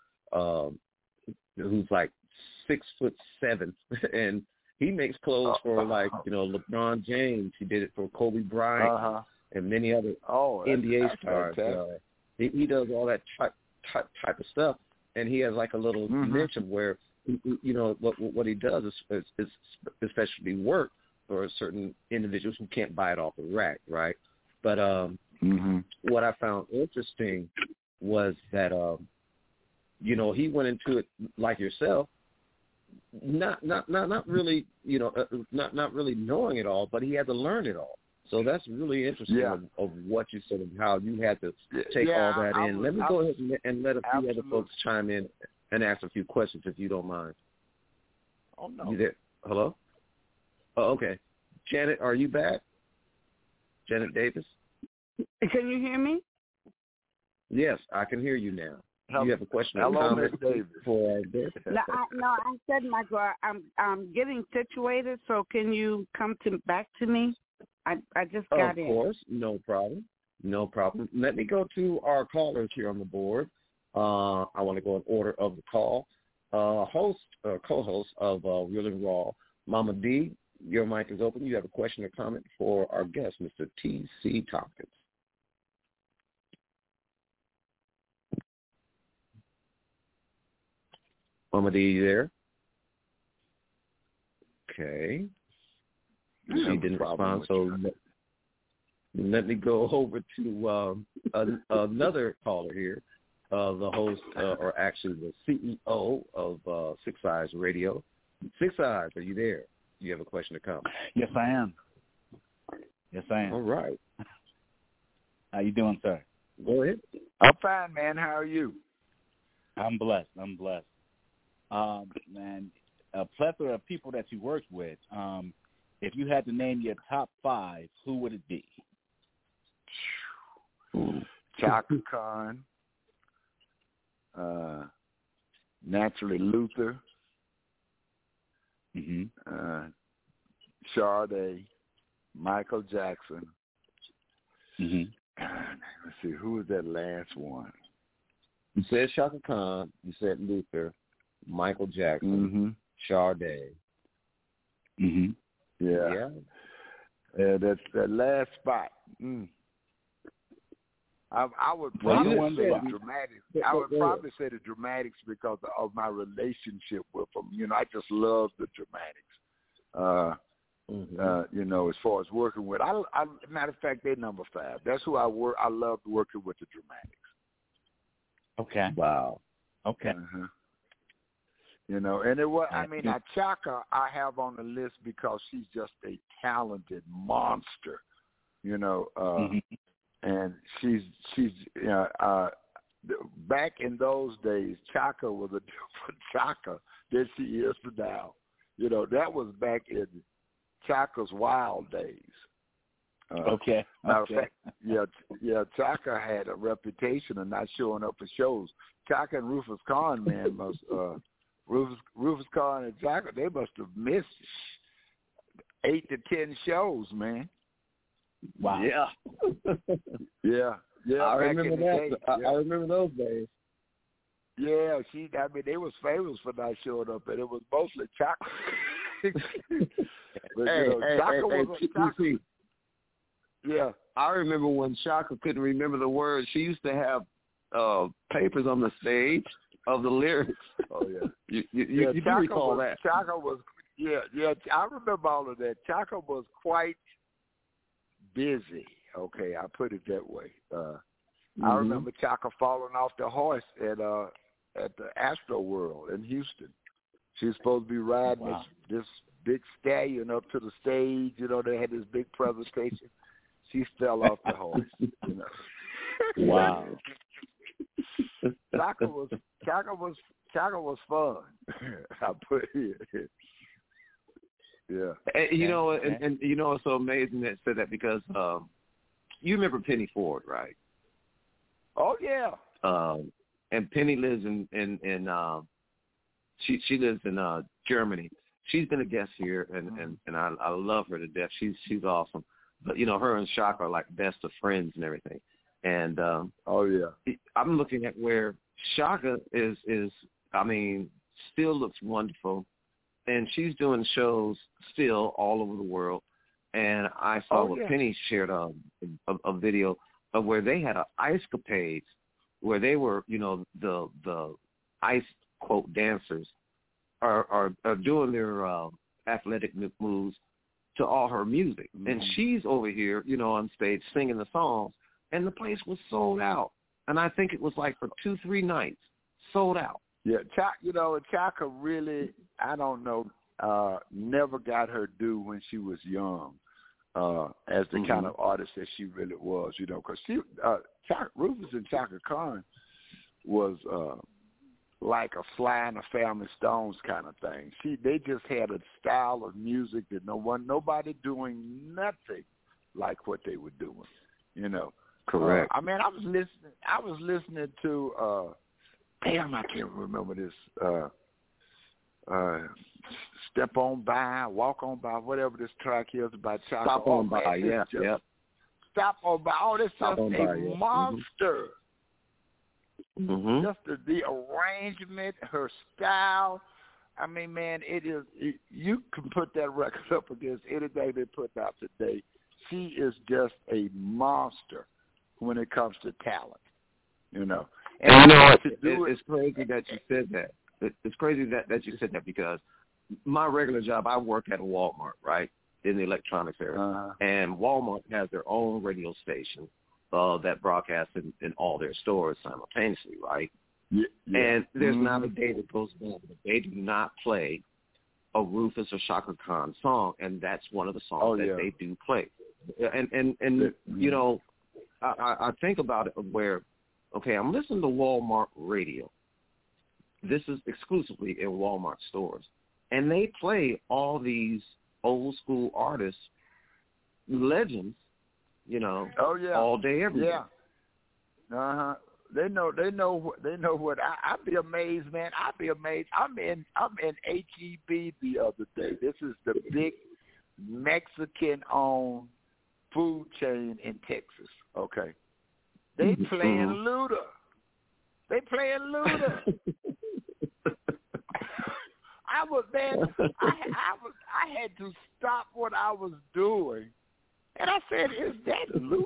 Speaker 2: who's like 6'7", and he makes clothes for LeBron James. He did it for Kobe Bryant and many other NBA stars. He does all that type of stuff, and he has like a little niche of where what he does is especially work for certain individuals who can't buy it off the rack, right? But what I found interesting was that he went into it like yourself, not really not really knowing it all, but he had to learn it all. So that's really interesting of what you said and how you had to take all that in. Let me go ahead and let a few other folks chime in and ask a few questions if you don't mind.
Speaker 7: Oh no.
Speaker 2: You there? Hello? Oh, okay. Janet, are you back? Janet Davis?
Speaker 4: Can you hear me?
Speaker 2: Yes, I can hear you now. Do you have a question or
Speaker 7: Hello,
Speaker 2: comment
Speaker 7: Ms. Davis.
Speaker 2: for our guest?
Speaker 4: I said my girl, I'm getting situated, so can you come back to me? I just got in.
Speaker 2: Of course, no problem. Let me go to our callers here on the board. I want to go in order of the call. Co-host of Real and Raw, Mama D, your mic is open. You have a question or comment for our guest, Mr. T.C. Tompkins. Mama D, you there? Okay. She didn't respond, so let me go over to another caller here, the host, or actually the CEO of Six Eyes Radio. Six Eyes, are you there? Do you have a question or comment?
Speaker 6: Yes, I am.
Speaker 2: All right.
Speaker 6: How you doing, sir?
Speaker 2: Go ahead.
Speaker 7: I'm fine, man. How are you?
Speaker 6: I'm blessed. Man, a plethora of people that you worked with. If you had to name your top 5, who would it be?
Speaker 7: Chaka Khan, naturally Luther, Sade, Michael Jackson. Let's see, who was that last one?
Speaker 2: You said Chaka Khan. You said Luther, Michael Jackson, Sade.
Speaker 7: Yeah. That's that last spot. I would probably say the Dramatics. I would probably say the Dramatics because of my relationship with them. I just love the Dramatics. As far as working with, matter of fact, they're number 5. That's who I work. I loved working with the Dramatics.
Speaker 6: Okay.
Speaker 2: Wow.
Speaker 6: Okay.
Speaker 7: And it was. I mean, Chaka I have on the list because she's just a talented monster. And she's back in those days, Chaka was a different Chaka than she is now. That was back in Chaka's wild days.
Speaker 6: Okay.
Speaker 7: Matter of fact, Chaka had a reputation of not showing up for shows. Chaka and Rufus Kahn, man, Rufus Kahn and Chaka, they must have missed 8 to 10 shows, man.
Speaker 6: Wow.
Speaker 2: Yeah.
Speaker 7: Yeah.
Speaker 2: I remember that. I remember those days.
Speaker 7: Yeah, they was famous for not showing up, and it was mostly Chaka. But, Chaka was Chaka. Yeah.
Speaker 2: I remember when Chaka couldn't remember the words. She used to have papers on the stage of the lyrics.
Speaker 7: Oh, yeah.
Speaker 2: You do recall that.
Speaker 7: Chaka was, I remember all of that. Chaka was quite busy. Okay, I put it that way. I remember Chaka falling off the horse at the Astro World in Houston. She was supposed to be riding this big stallion up to the stage. They had this big presentation. She fell off the horse.
Speaker 2: Wow.
Speaker 7: Chaka was fun. I put it. Yeah.
Speaker 2: And, and it's so amazing that said that because you remember Penny Ford, right?
Speaker 7: Oh yeah.
Speaker 2: And Penny lives in she lives in Germany. She's been a guest here, and I love her to death. She's awesome. But her and Chaka are like best of friends and everything. And
Speaker 7: oh yeah,
Speaker 2: I'm looking at where Chaka is still looks wonderful, and she's doing shows still all over the world. And I saw what Penny shared a video of where they had ice capades, where they were the ice quote dancers are doing their athletic moves to all her music, and she's over here on stage singing the songs. And the place was sold out. And I think it was like for 2-3 nights, sold out.
Speaker 7: Yeah, Chaka really, I don't know, never got her due when she was young as the kind of artist that she really was, because Rufus and Chaka Khan was like a Sly and the Family Stones kind of thing. They just had a style of music that nobody doing nothing like what they were doing,
Speaker 2: Correct.
Speaker 7: I was listening to damn, I can't remember this. Step on by, walk on by, whatever this track is about Chaka.
Speaker 2: Stop on by, yeah.
Speaker 7: Stop on by. Oh, this is just a monster. Just the arrangement, her style. I mean, man, it is. You can put that record up against anything they put out today. She is just a monster when it comes to talent, And
Speaker 2: it's crazy that you said that. It's crazy that you said that because my regular job, I work at a Walmart, right, in the electronics area. And Walmart has their own radio station that broadcasts in all their stores simultaneously, right?
Speaker 7: Yeah.
Speaker 2: And there's not a day that goes by that they do not play a Rufus or Chaka Khan song, and that's one of the songs that they do play. And I think about it where, okay, I'm listening to Walmart radio. This is exclusively in Walmart stores. And they play all these old school artists, legends, all day, every day.
Speaker 7: Yeah. They know what I'd be amazed, man. I'd be amazed. I'm in HEB the other day. This is the big Mexican-owned food chain in Texas. Okay, they playing Luda. I had to stop what I was doing, and I said, "Is that Luda?"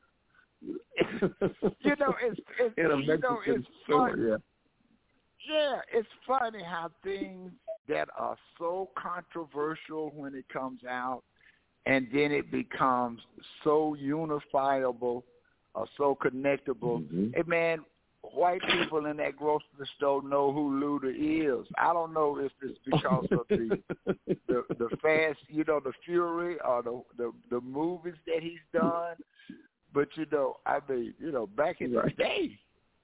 Speaker 7: It's funny. Yeah, it's funny how things that are so controversial when it comes out, and then it becomes so unifiable or so connectable. Hey, man, white people in that grocery store know who Luda is. I don't know if it's because of the fast, the fury or the movies that he's done. But, back in the day,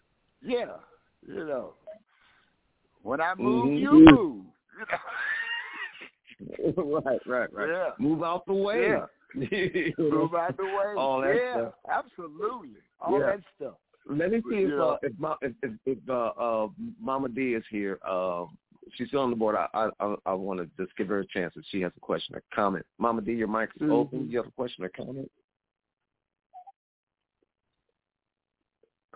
Speaker 7: when I move, you move.
Speaker 2: Right.
Speaker 7: Yeah.
Speaker 2: Move out the way.
Speaker 7: Yeah. Move out the way.
Speaker 2: All that stuff.
Speaker 7: Absolutely. All that stuff.
Speaker 2: Let me see if Mama D is here. She's still on the board. I want to just give her a chance if she has a question or comment. Mama D, your mic is open. Do you have a question or comment?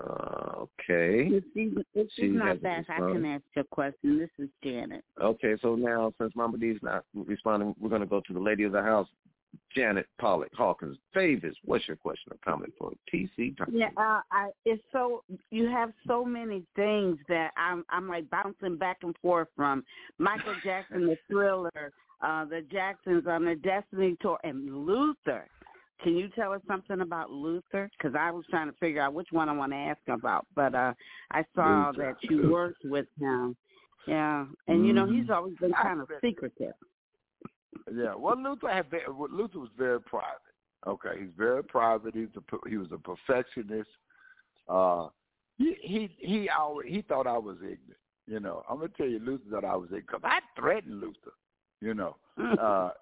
Speaker 2: Okay.
Speaker 4: If she's not back, I can ask a question. This is Janet.
Speaker 2: Okay, so now since Mama D's not responding, we're going to go to the lady of the house, Janet Pollock Hawkins Davis. What's your question or comment for TC?
Speaker 4: Yeah, it's so you have so many things that I'm like bouncing back and forth from Michael Jackson, the Thriller, the Jacksons on the Destiny Tour, and Luther. Can you tell us something about Luther? Because I was trying to figure out which one I want to ask about, but I saw
Speaker 7: Luther.
Speaker 4: that you worked with him. Yeah, and you know he's always been kind of secretive.
Speaker 7: Yeah, well, Luther was very private. Okay, he's very private. He was a perfectionist. He thought I was ignorant. You know, I'm gonna tell you, Luther thought I was ignorant because I threatened Luther. You know, I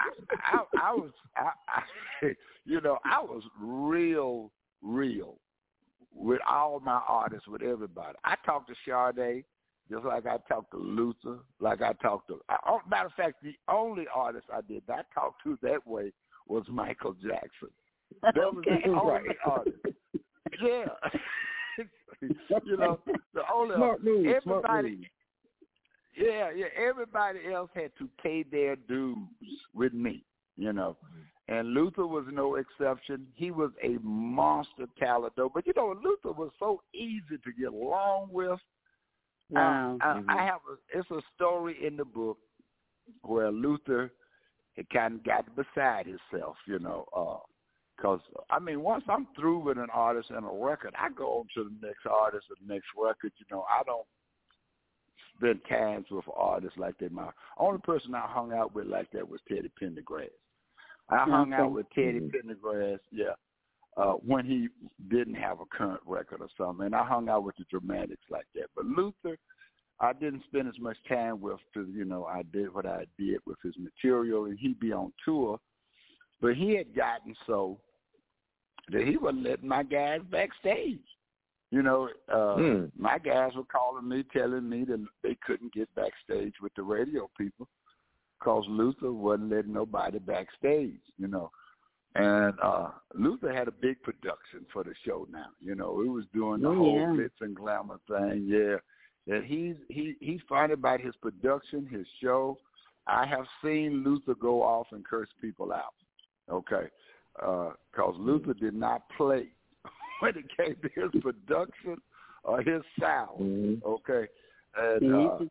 Speaker 7: was real with all my artists, with everybody. I talked to Sade just like I talked to Luther, like I talked to. Matter of fact, the only artist I did not talk to that way was Michael Jackson. That was the only artist. Yeah. You know, the only everybody. Yeah, everybody else had to pay their dues with me, you know. And Luther was no exception. He was a monster talent, though. But, you know, Luther was so easy to get along with.
Speaker 4: Wow.
Speaker 7: It's a story in the book where Luther kind of got beside himself, you know. Because, I mean, once I'm through with an artist and a record, I go on to the next artist and the next record. You know, I don't spend times with artists like that. My only person I hung out with like that was Teddy Pendergrass. I hung out with Teddy Pendergrass, when he didn't have a current record or something, and I hung out with the Dramatics like that. But Luther, I didn't spend as much time with, you know, I did what I did with his material, and he'd be on tour. But he had gotten so that he wasn't letting my guys backstage. You know, my guys were calling me, telling me that they couldn't get backstage with the radio people because Luther wasn't letting nobody backstage, you know. And Luther had a big production for the show now. You know, it was doing the whole glitz and glamour thing, And he's fine about his production, his show. I have seen Luther go off and curse people out, okay, because Luther did not play when it came to his production or his sound, okay? And,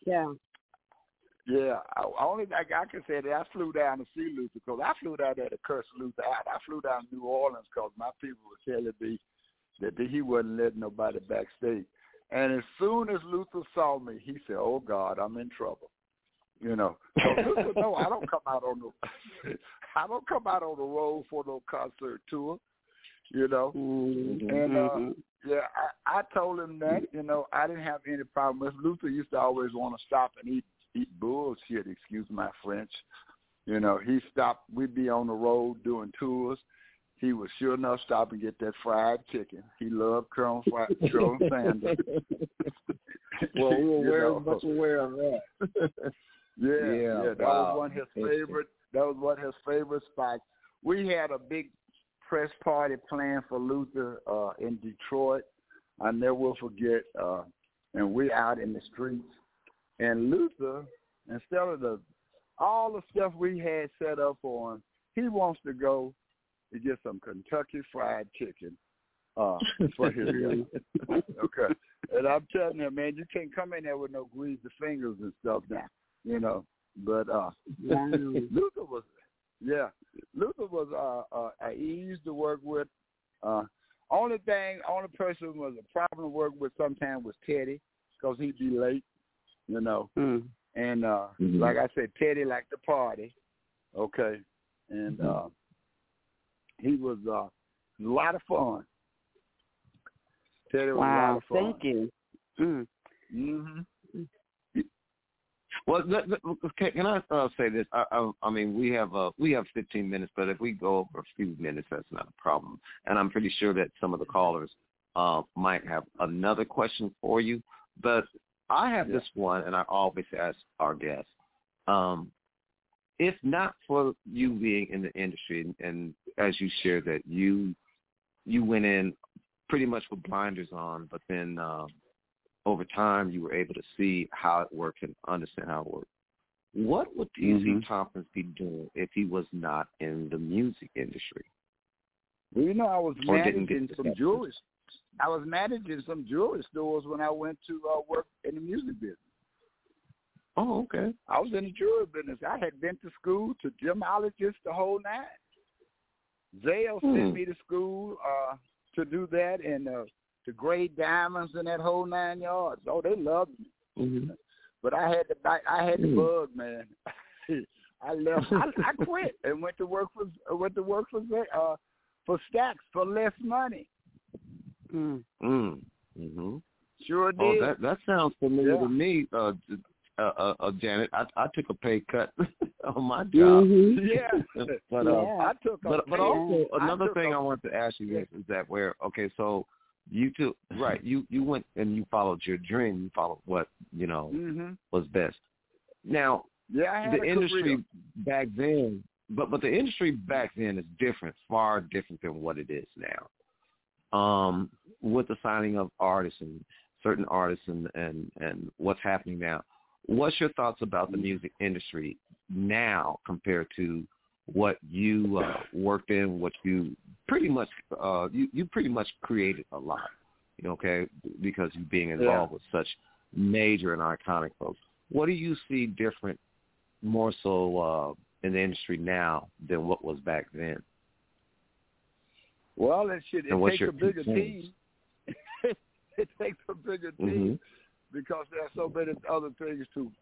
Speaker 7: only thing I can say that I flew down to see Luther because I flew down there to curse Luther out. I flew down to New Orleans because my people were telling me that he wasn't letting nobody backstage. And as soon as Luther saw me, he said, "Oh God, I'm in trouble." You know, so Luther, no, I don't come out on the road for no concert tour. You know, and I told him that. You know, I didn't have any problem with Luther. Used to always want to stop and eat bullshit. Excuse my French. You know, he stopped. We'd be on the road doing tours. He would sure enough stop and get that fried chicken. He loved Colonel Sanders.
Speaker 2: Well, we were much aware of that.
Speaker 7: That was one of his favorite. That was one of his favorite spots. We had a big press party planned for Luther in Detroit. I never will forget. And we're out in the streets. And Luther, instead of all the stuff we had set up for him, he wants to go to get some Kentucky Fried Chicken for his dinner. Okay. And I'm telling him, man, you can't come in there with no greasy fingers and stuff now, you know. But Luther was he used to work with. Only person was a problem to work with sometimes was Teddy because he'd be late, you know. And like I said, Teddy liked to party, okay. And he was a lot of fun. Teddy was a lot of fun.
Speaker 4: Thank you.
Speaker 2: Well, can I say this? I mean, we have 15 minutes, but if we go over a few minutes, that's not a problem. And I'm pretty sure that some of the callers might have another question for you. But I have this one, and I always ask our guests, if not for you being in the industry, and as you shared that you went in pretty much with blinders on, but then over time you were able to see how it worked and understand how it worked. What would T.C. Tompkins be doing if he was not in the music industry?
Speaker 7: Well, you know, I was managing some jewelry. I was managing some jewelry stores when I went to work in the music business.
Speaker 2: Oh, okay.
Speaker 7: I was in the jewelry business. I had been to school, to gemologist, the whole nine. Zale sent me to school to do that and to grade diamonds and that whole 9 yards. Oh, they loved me.
Speaker 2: Mm-hmm.
Speaker 7: But I had the bug, man. I left. I quit and went to work for Stax for less money. Sure did.
Speaker 2: Oh, that sounds familiar to me, Janet. I took a pay cut on my job.
Speaker 7: Yeah,
Speaker 2: but
Speaker 7: I took.
Speaker 2: But also another thing I wanted to ask you is that so you took you went and you followed your dream. You followed what was best. Now the industry back then, but the industry back then is different, far different than what it is now. With the signing of artists and certain artists and what's happening now. What's your thoughts about the music industry now compared to what you worked in, what you pretty much you pretty much created a lot, okay, because you being involved with such major and iconic folks. What do you see different, more so in the industry now than what was back then?
Speaker 7: Well, it takes a bigger team. It takes a bigger team because there are so many other things to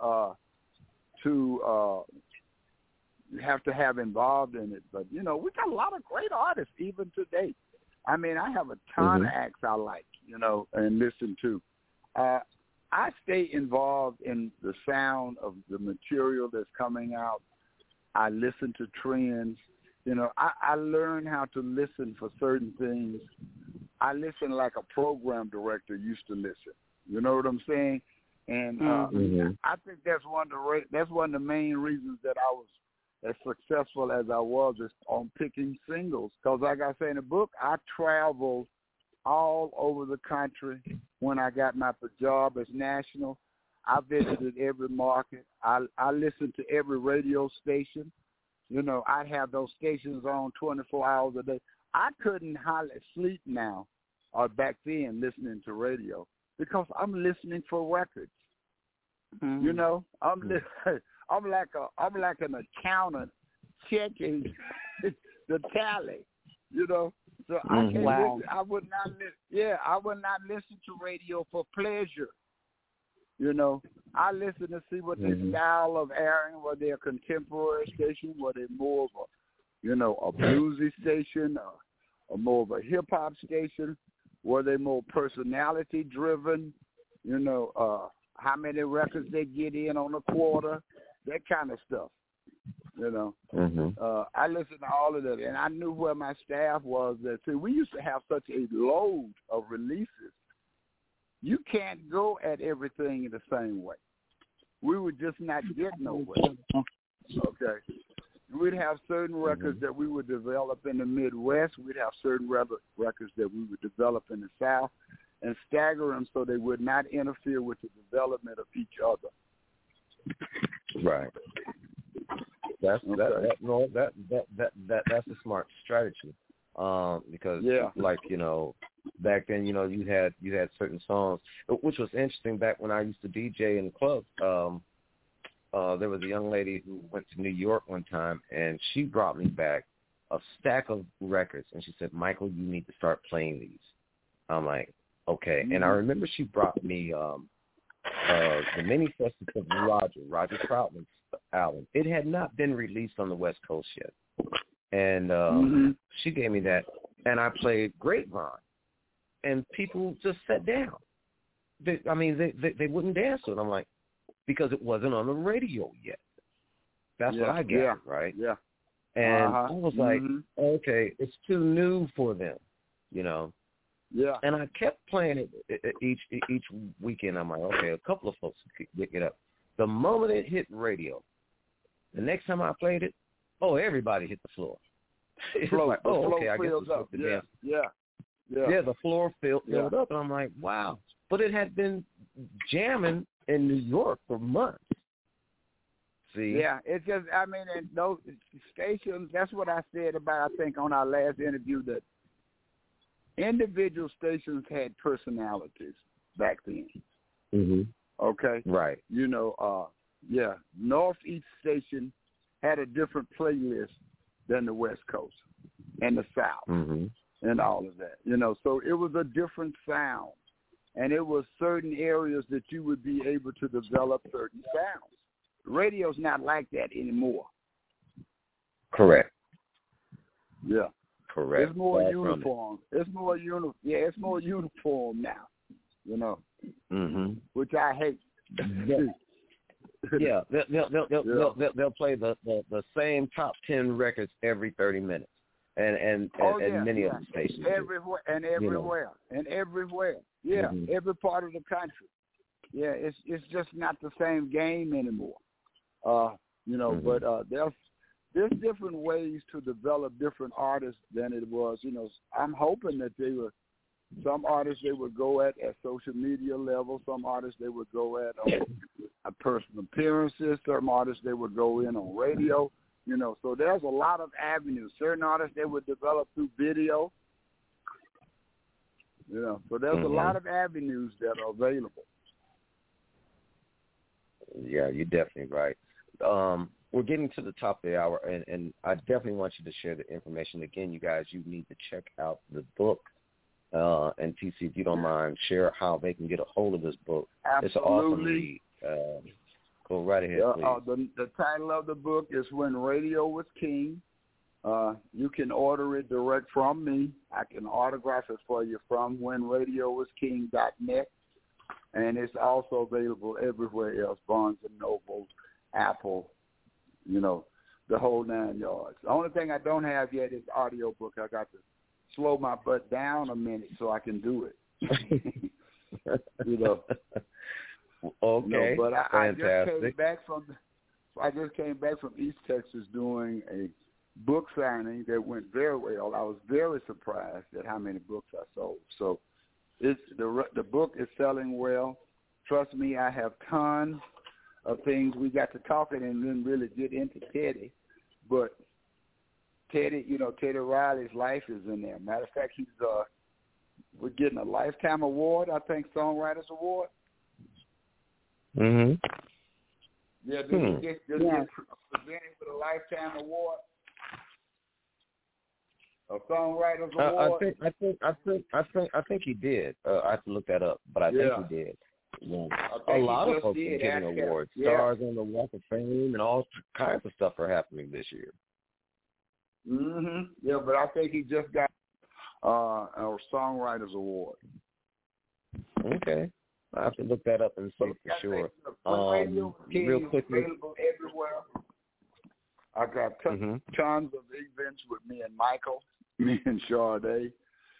Speaker 7: you have to have involved in it. But, we got a lot of great artists even today. I mean, I have a ton of acts I like, and listen to. I stay involved in the sound of the material that's coming out. I listen to trends. I learn how to listen for certain things. I listen like a program director used to listen. You know what I'm saying? And I think that's one of the main reasons that I was as successful as I was is on picking singles. Because like I say in the book, I traveled all over the country when I got my job as national. I visited every market. I listened to every radio station. I'd have those stations on 24 hours a day. I couldn't hardly sleep now or back then listening to radio because I'm listening for records. I'm like an accountant checking the tally. So I can't listen. I would not listen. I would not listen to radio for pleasure. I listen to see what their style of airing, whether they're a contemporary station, whether they're more of a bluesy station, or more of a hip hop station, whether they're more personality driven, how many records they get in on a quarter, that kind of stuff. I listened to all of that, and I knew where my staff was. We used to have such a load of releases. You can't go at everything in the same way. We would just not get nowhere. Okay. We'd have certain records that we would develop in the Midwest. We'd have certain records that we would develop in the South and stagger them so they would not interfere with the development of each other.
Speaker 2: Right. That's a smart strategy. Because back then, you had certain songs, which was interesting back when I used to DJ in the club. There was a young lady who went to New York one time, and she brought me back a stack of records, and she said, "Michael, you need to start playing these." I'm like, okay. And I remember she brought me the Many Facets of Roger Troutman's album. It had not been released on the West Coast yet. And she gave me that, and I played Grapevine, and people just sat down. They wouldn't dance to it. I'm like, because it wasn't on the radio yet. That's what I gathered, right? Yeah. And I was like, okay, it's too new for them, Yeah. And I kept playing it each weekend. I'm like, okay, a couple of folks could get up. The moment it hit radio, the next time I played it, everybody hit the floor. It's like, okay, I guess it's the dance. the floor filled up, and I'm like, wow. But it had been jamming in New York for months. See?
Speaker 8: Yeah, it's just, I mean, and those stations, that's what I said about, I think, on our last interview, that individual stations had personalities back then.
Speaker 2: Mm-hmm.
Speaker 8: Okay?
Speaker 2: Right.
Speaker 8: You know, Northeast Station had a different playlist than the West Coast and the South and all of that. You know, so it was a different sound. And it was certain areas that you would be able to develop certain sounds. Radio's not like that anymore.
Speaker 2: Correct.
Speaker 8: Yeah.
Speaker 2: Correct.
Speaker 8: It's more uniform. It's more it's more uniform now. You know. Which I hate.
Speaker 2: Yeah, they'll play the same top 10 records every 30 minutes, and many of the stations
Speaker 8: everywhere. Yeah, every part of the country. Yeah, it's just not the same game anymore. You know, but there's different ways to develop different artists than it was. You know, I'm hoping that some artists they would go at social media level. Some artists they would go at personal appearances. Some artists they would go in on radio. You know, so there's a lot of avenues. Certain artists they would develop through video. You know, so there's a lot of avenues that are available.
Speaker 2: Yeah, you're definitely right. We're getting to the top of the hour, and I definitely want you to share the information. Again, you guys, you need to check out the book. And TC, if you don't mind, share how they can get a hold of this book.
Speaker 8: Absolutely.
Speaker 2: It's an awesome read. Go right ahead, please.
Speaker 8: The title of the book is When Radio Was King. You can order it direct from me. I can autograph it for you from whenradiowasking.net. And it's also available everywhere else, Barnes & Noble, Apple, you know, the whole 9 yards. The only thing I don't have yet is audio book. I got to slow my butt down a minute so I can do it. You know.
Speaker 2: Okay.
Speaker 8: No, but I
Speaker 2: fantastic.
Speaker 8: just came back from East Texas doing a book signing that went very well. I was very surprised at how many books I sold. So the book is selling well. Trust me, I have tons of things. We got to talking and then really get into Teddy, but Teddy Riley's life is in there. Matter of fact, we're getting a Lifetime Award, I think, Songwriters Award.
Speaker 2: Mm-hmm.
Speaker 8: Yeah, did he get presented with a Lifetime Award? A Songwriters Award?
Speaker 2: I think he did. I have to look that up, but I think he did. Yeah. A lot of folks are getting awards. Stars on the Walk of Fame and all kinds of stuff are happening this year.
Speaker 8: Yeah, but I think he just got a Songwriters Award.
Speaker 2: Okay. I have to look that up and see for sure. Real quickly.
Speaker 8: Available everywhere. I got tons of events with me and Michael, me and Sade,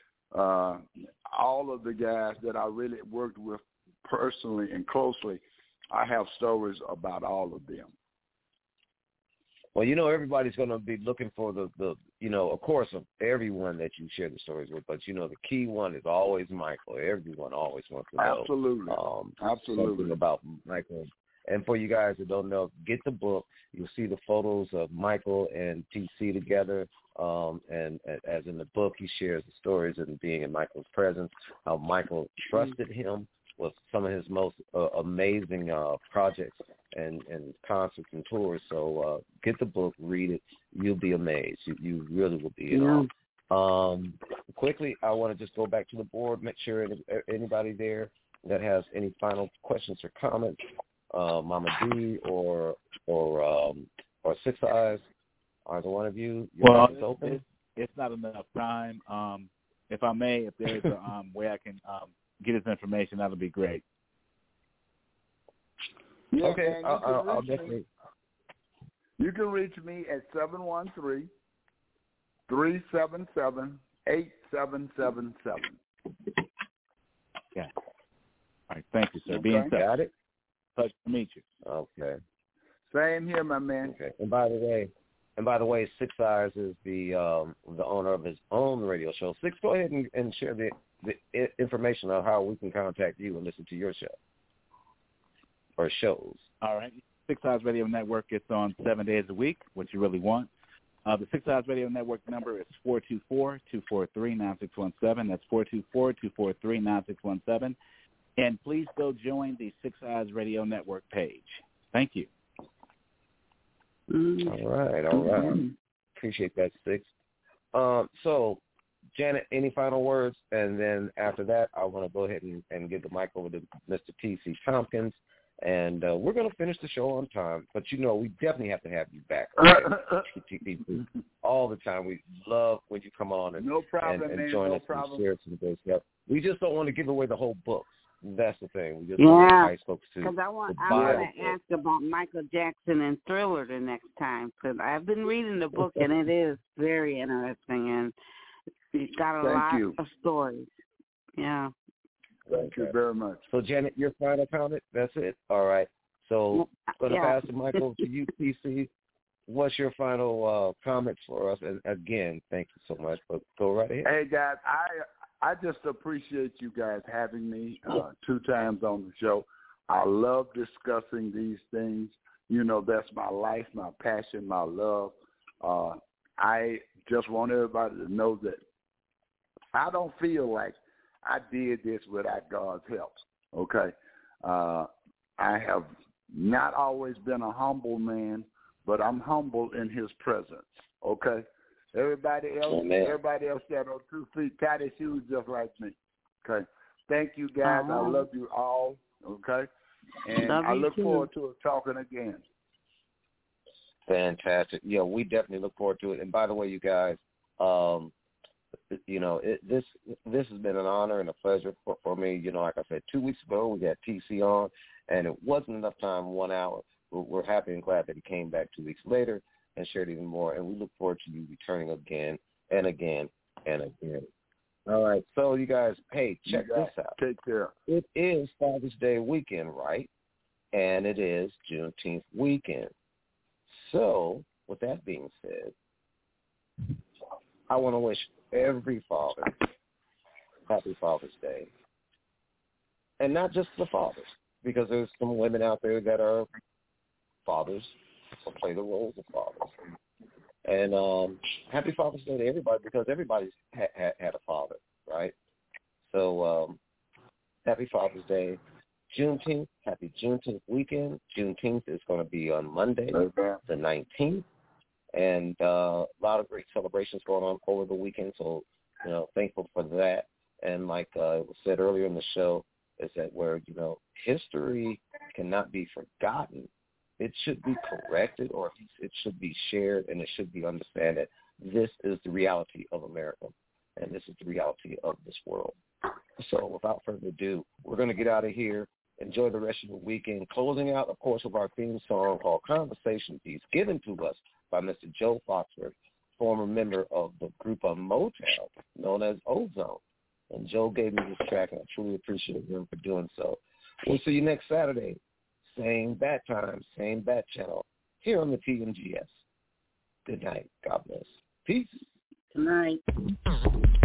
Speaker 8: all of the guys that I really worked with personally and closely. I have stories about all of them.
Speaker 2: Well, you know, everybody's going to be looking for the of course, of everyone that you share the stories with, but, the key one is always Michael. Everyone always wants to know.
Speaker 8: Absolutely.
Speaker 2: Something about Michael. And for you guys that don't know, get the book. You'll see the photos of Michael and TC together. And as in the book, he shares the stories of being in Michael's presence, how Michael trusted him with some of his most amazing projects and concerts and tours. So get the book, read it. You'll be amazed. You really will be in awe. Quickly, I want to just go back to the board, make sure anybody there that has any final questions or comments, Mama D or Six Eyes, either one of you. Your line is open.
Speaker 6: It's not enough time. If I may, if there's a way I can get his information, that'll be great.
Speaker 8: Yeah,
Speaker 2: okay,
Speaker 8: man,
Speaker 2: I'll definitely.
Speaker 8: You can reach me at 713-377-8777.
Speaker 6: Yeah. All right. Thank you, sir.
Speaker 8: Okay.
Speaker 6: Be in touch.
Speaker 2: Got it?
Speaker 6: Pleasure to meet you.
Speaker 2: Okay.
Speaker 8: Same here, my man.
Speaker 2: Okay. And by the way, And by the way, Six Eyes is the owner of his own radio show. Six, go ahead and share the information on how we can contact you and listen to your show or shows.
Speaker 6: All right. Six Eyes Radio Network, it's on 7 days a week, what you really want. The Six Eyes Radio Network number is 424-243-9617. That's 424-243-9617. And please go join the Six Eyes Radio Network page. Thank you.
Speaker 2: All right. Appreciate that, Six. So, Janet, any final words? And then after that, I want to go ahead and give the mic over to Mr. T.C. Tompkins. And we're going to finish the show on time. But, we definitely have to have you back. Okay? All the time. We love when you come on and join us and share some good stuff. We just don't want to give away the whole book. That's the thing. We just want nice folks to.
Speaker 4: Because I want to ask about Michael Jackson and Thriller the next time. Because I've been reading the book and it is very interesting and it's got a lot of stories. Yeah.
Speaker 8: Thank you very much.
Speaker 2: So Janet, your final comment. That's it. All right. So I'm going to pass the mic over to you, PC. What's your final comments for us? And again, thank you so much. But go right ahead.
Speaker 8: Hey guys, I just appreciate you guys having me 2 times on the show. I love discussing these things. That's my life, my passion, my love. I just want everybody to know that I don't feel like I did this without God's help, okay? I have not always been a humble man, but I'm humble in his presence, okay? Everybody else got on 2 feet, tie their shoes just like me. Okay. Thank you guys. I love you all. Okay. And I look forward to talking again.
Speaker 2: Fantastic. Yeah, we definitely look forward to it. And by the way, you guys, this has been an honor and a pleasure for me. Like I said, 2 weeks ago we got TC on, and it wasn't enough time, 1 hour. We're happy and glad that he came back 2 weeks later and shared even more, and we look forward to you returning again and again and again. All right, so you guys, hey, check this out.
Speaker 8: Take care.
Speaker 2: It is Father's Day weekend, right? And it is Juneteenth weekend. So, with that being said, I want to wish every father happy Father's Day. And not just the fathers, because there's some women out there that are fathers, so play the roles of fathers. And happy Father's Day to everybody, because everybody's had a father, right? So happy Father's Day. Juneteenth, happy Juneteenth weekend. Juneteenth is going to be on Monday, the 19th. And a lot of great celebrations going on over the weekend, so, thankful for that. And like it was said earlier in the show, is that where, history cannot be forgotten. It should be corrected, or it should be shared, and it should be understood that this is the reality of America, and this is the reality of this world. So without further ado, we're going to get out of here. Enjoy the rest of the weekend. Closing out, of course, with our theme song called Conversation Piece, given to us by Mr. Joe Foxworth, former member of the group of Motown, known as Ozone. And Joe gave me this track, and I truly appreciate him for doing so. We'll see you next Saturday. Same bat time, same bat channel, here on the TMGS. Good night. God bless. Peace.
Speaker 4: Good night.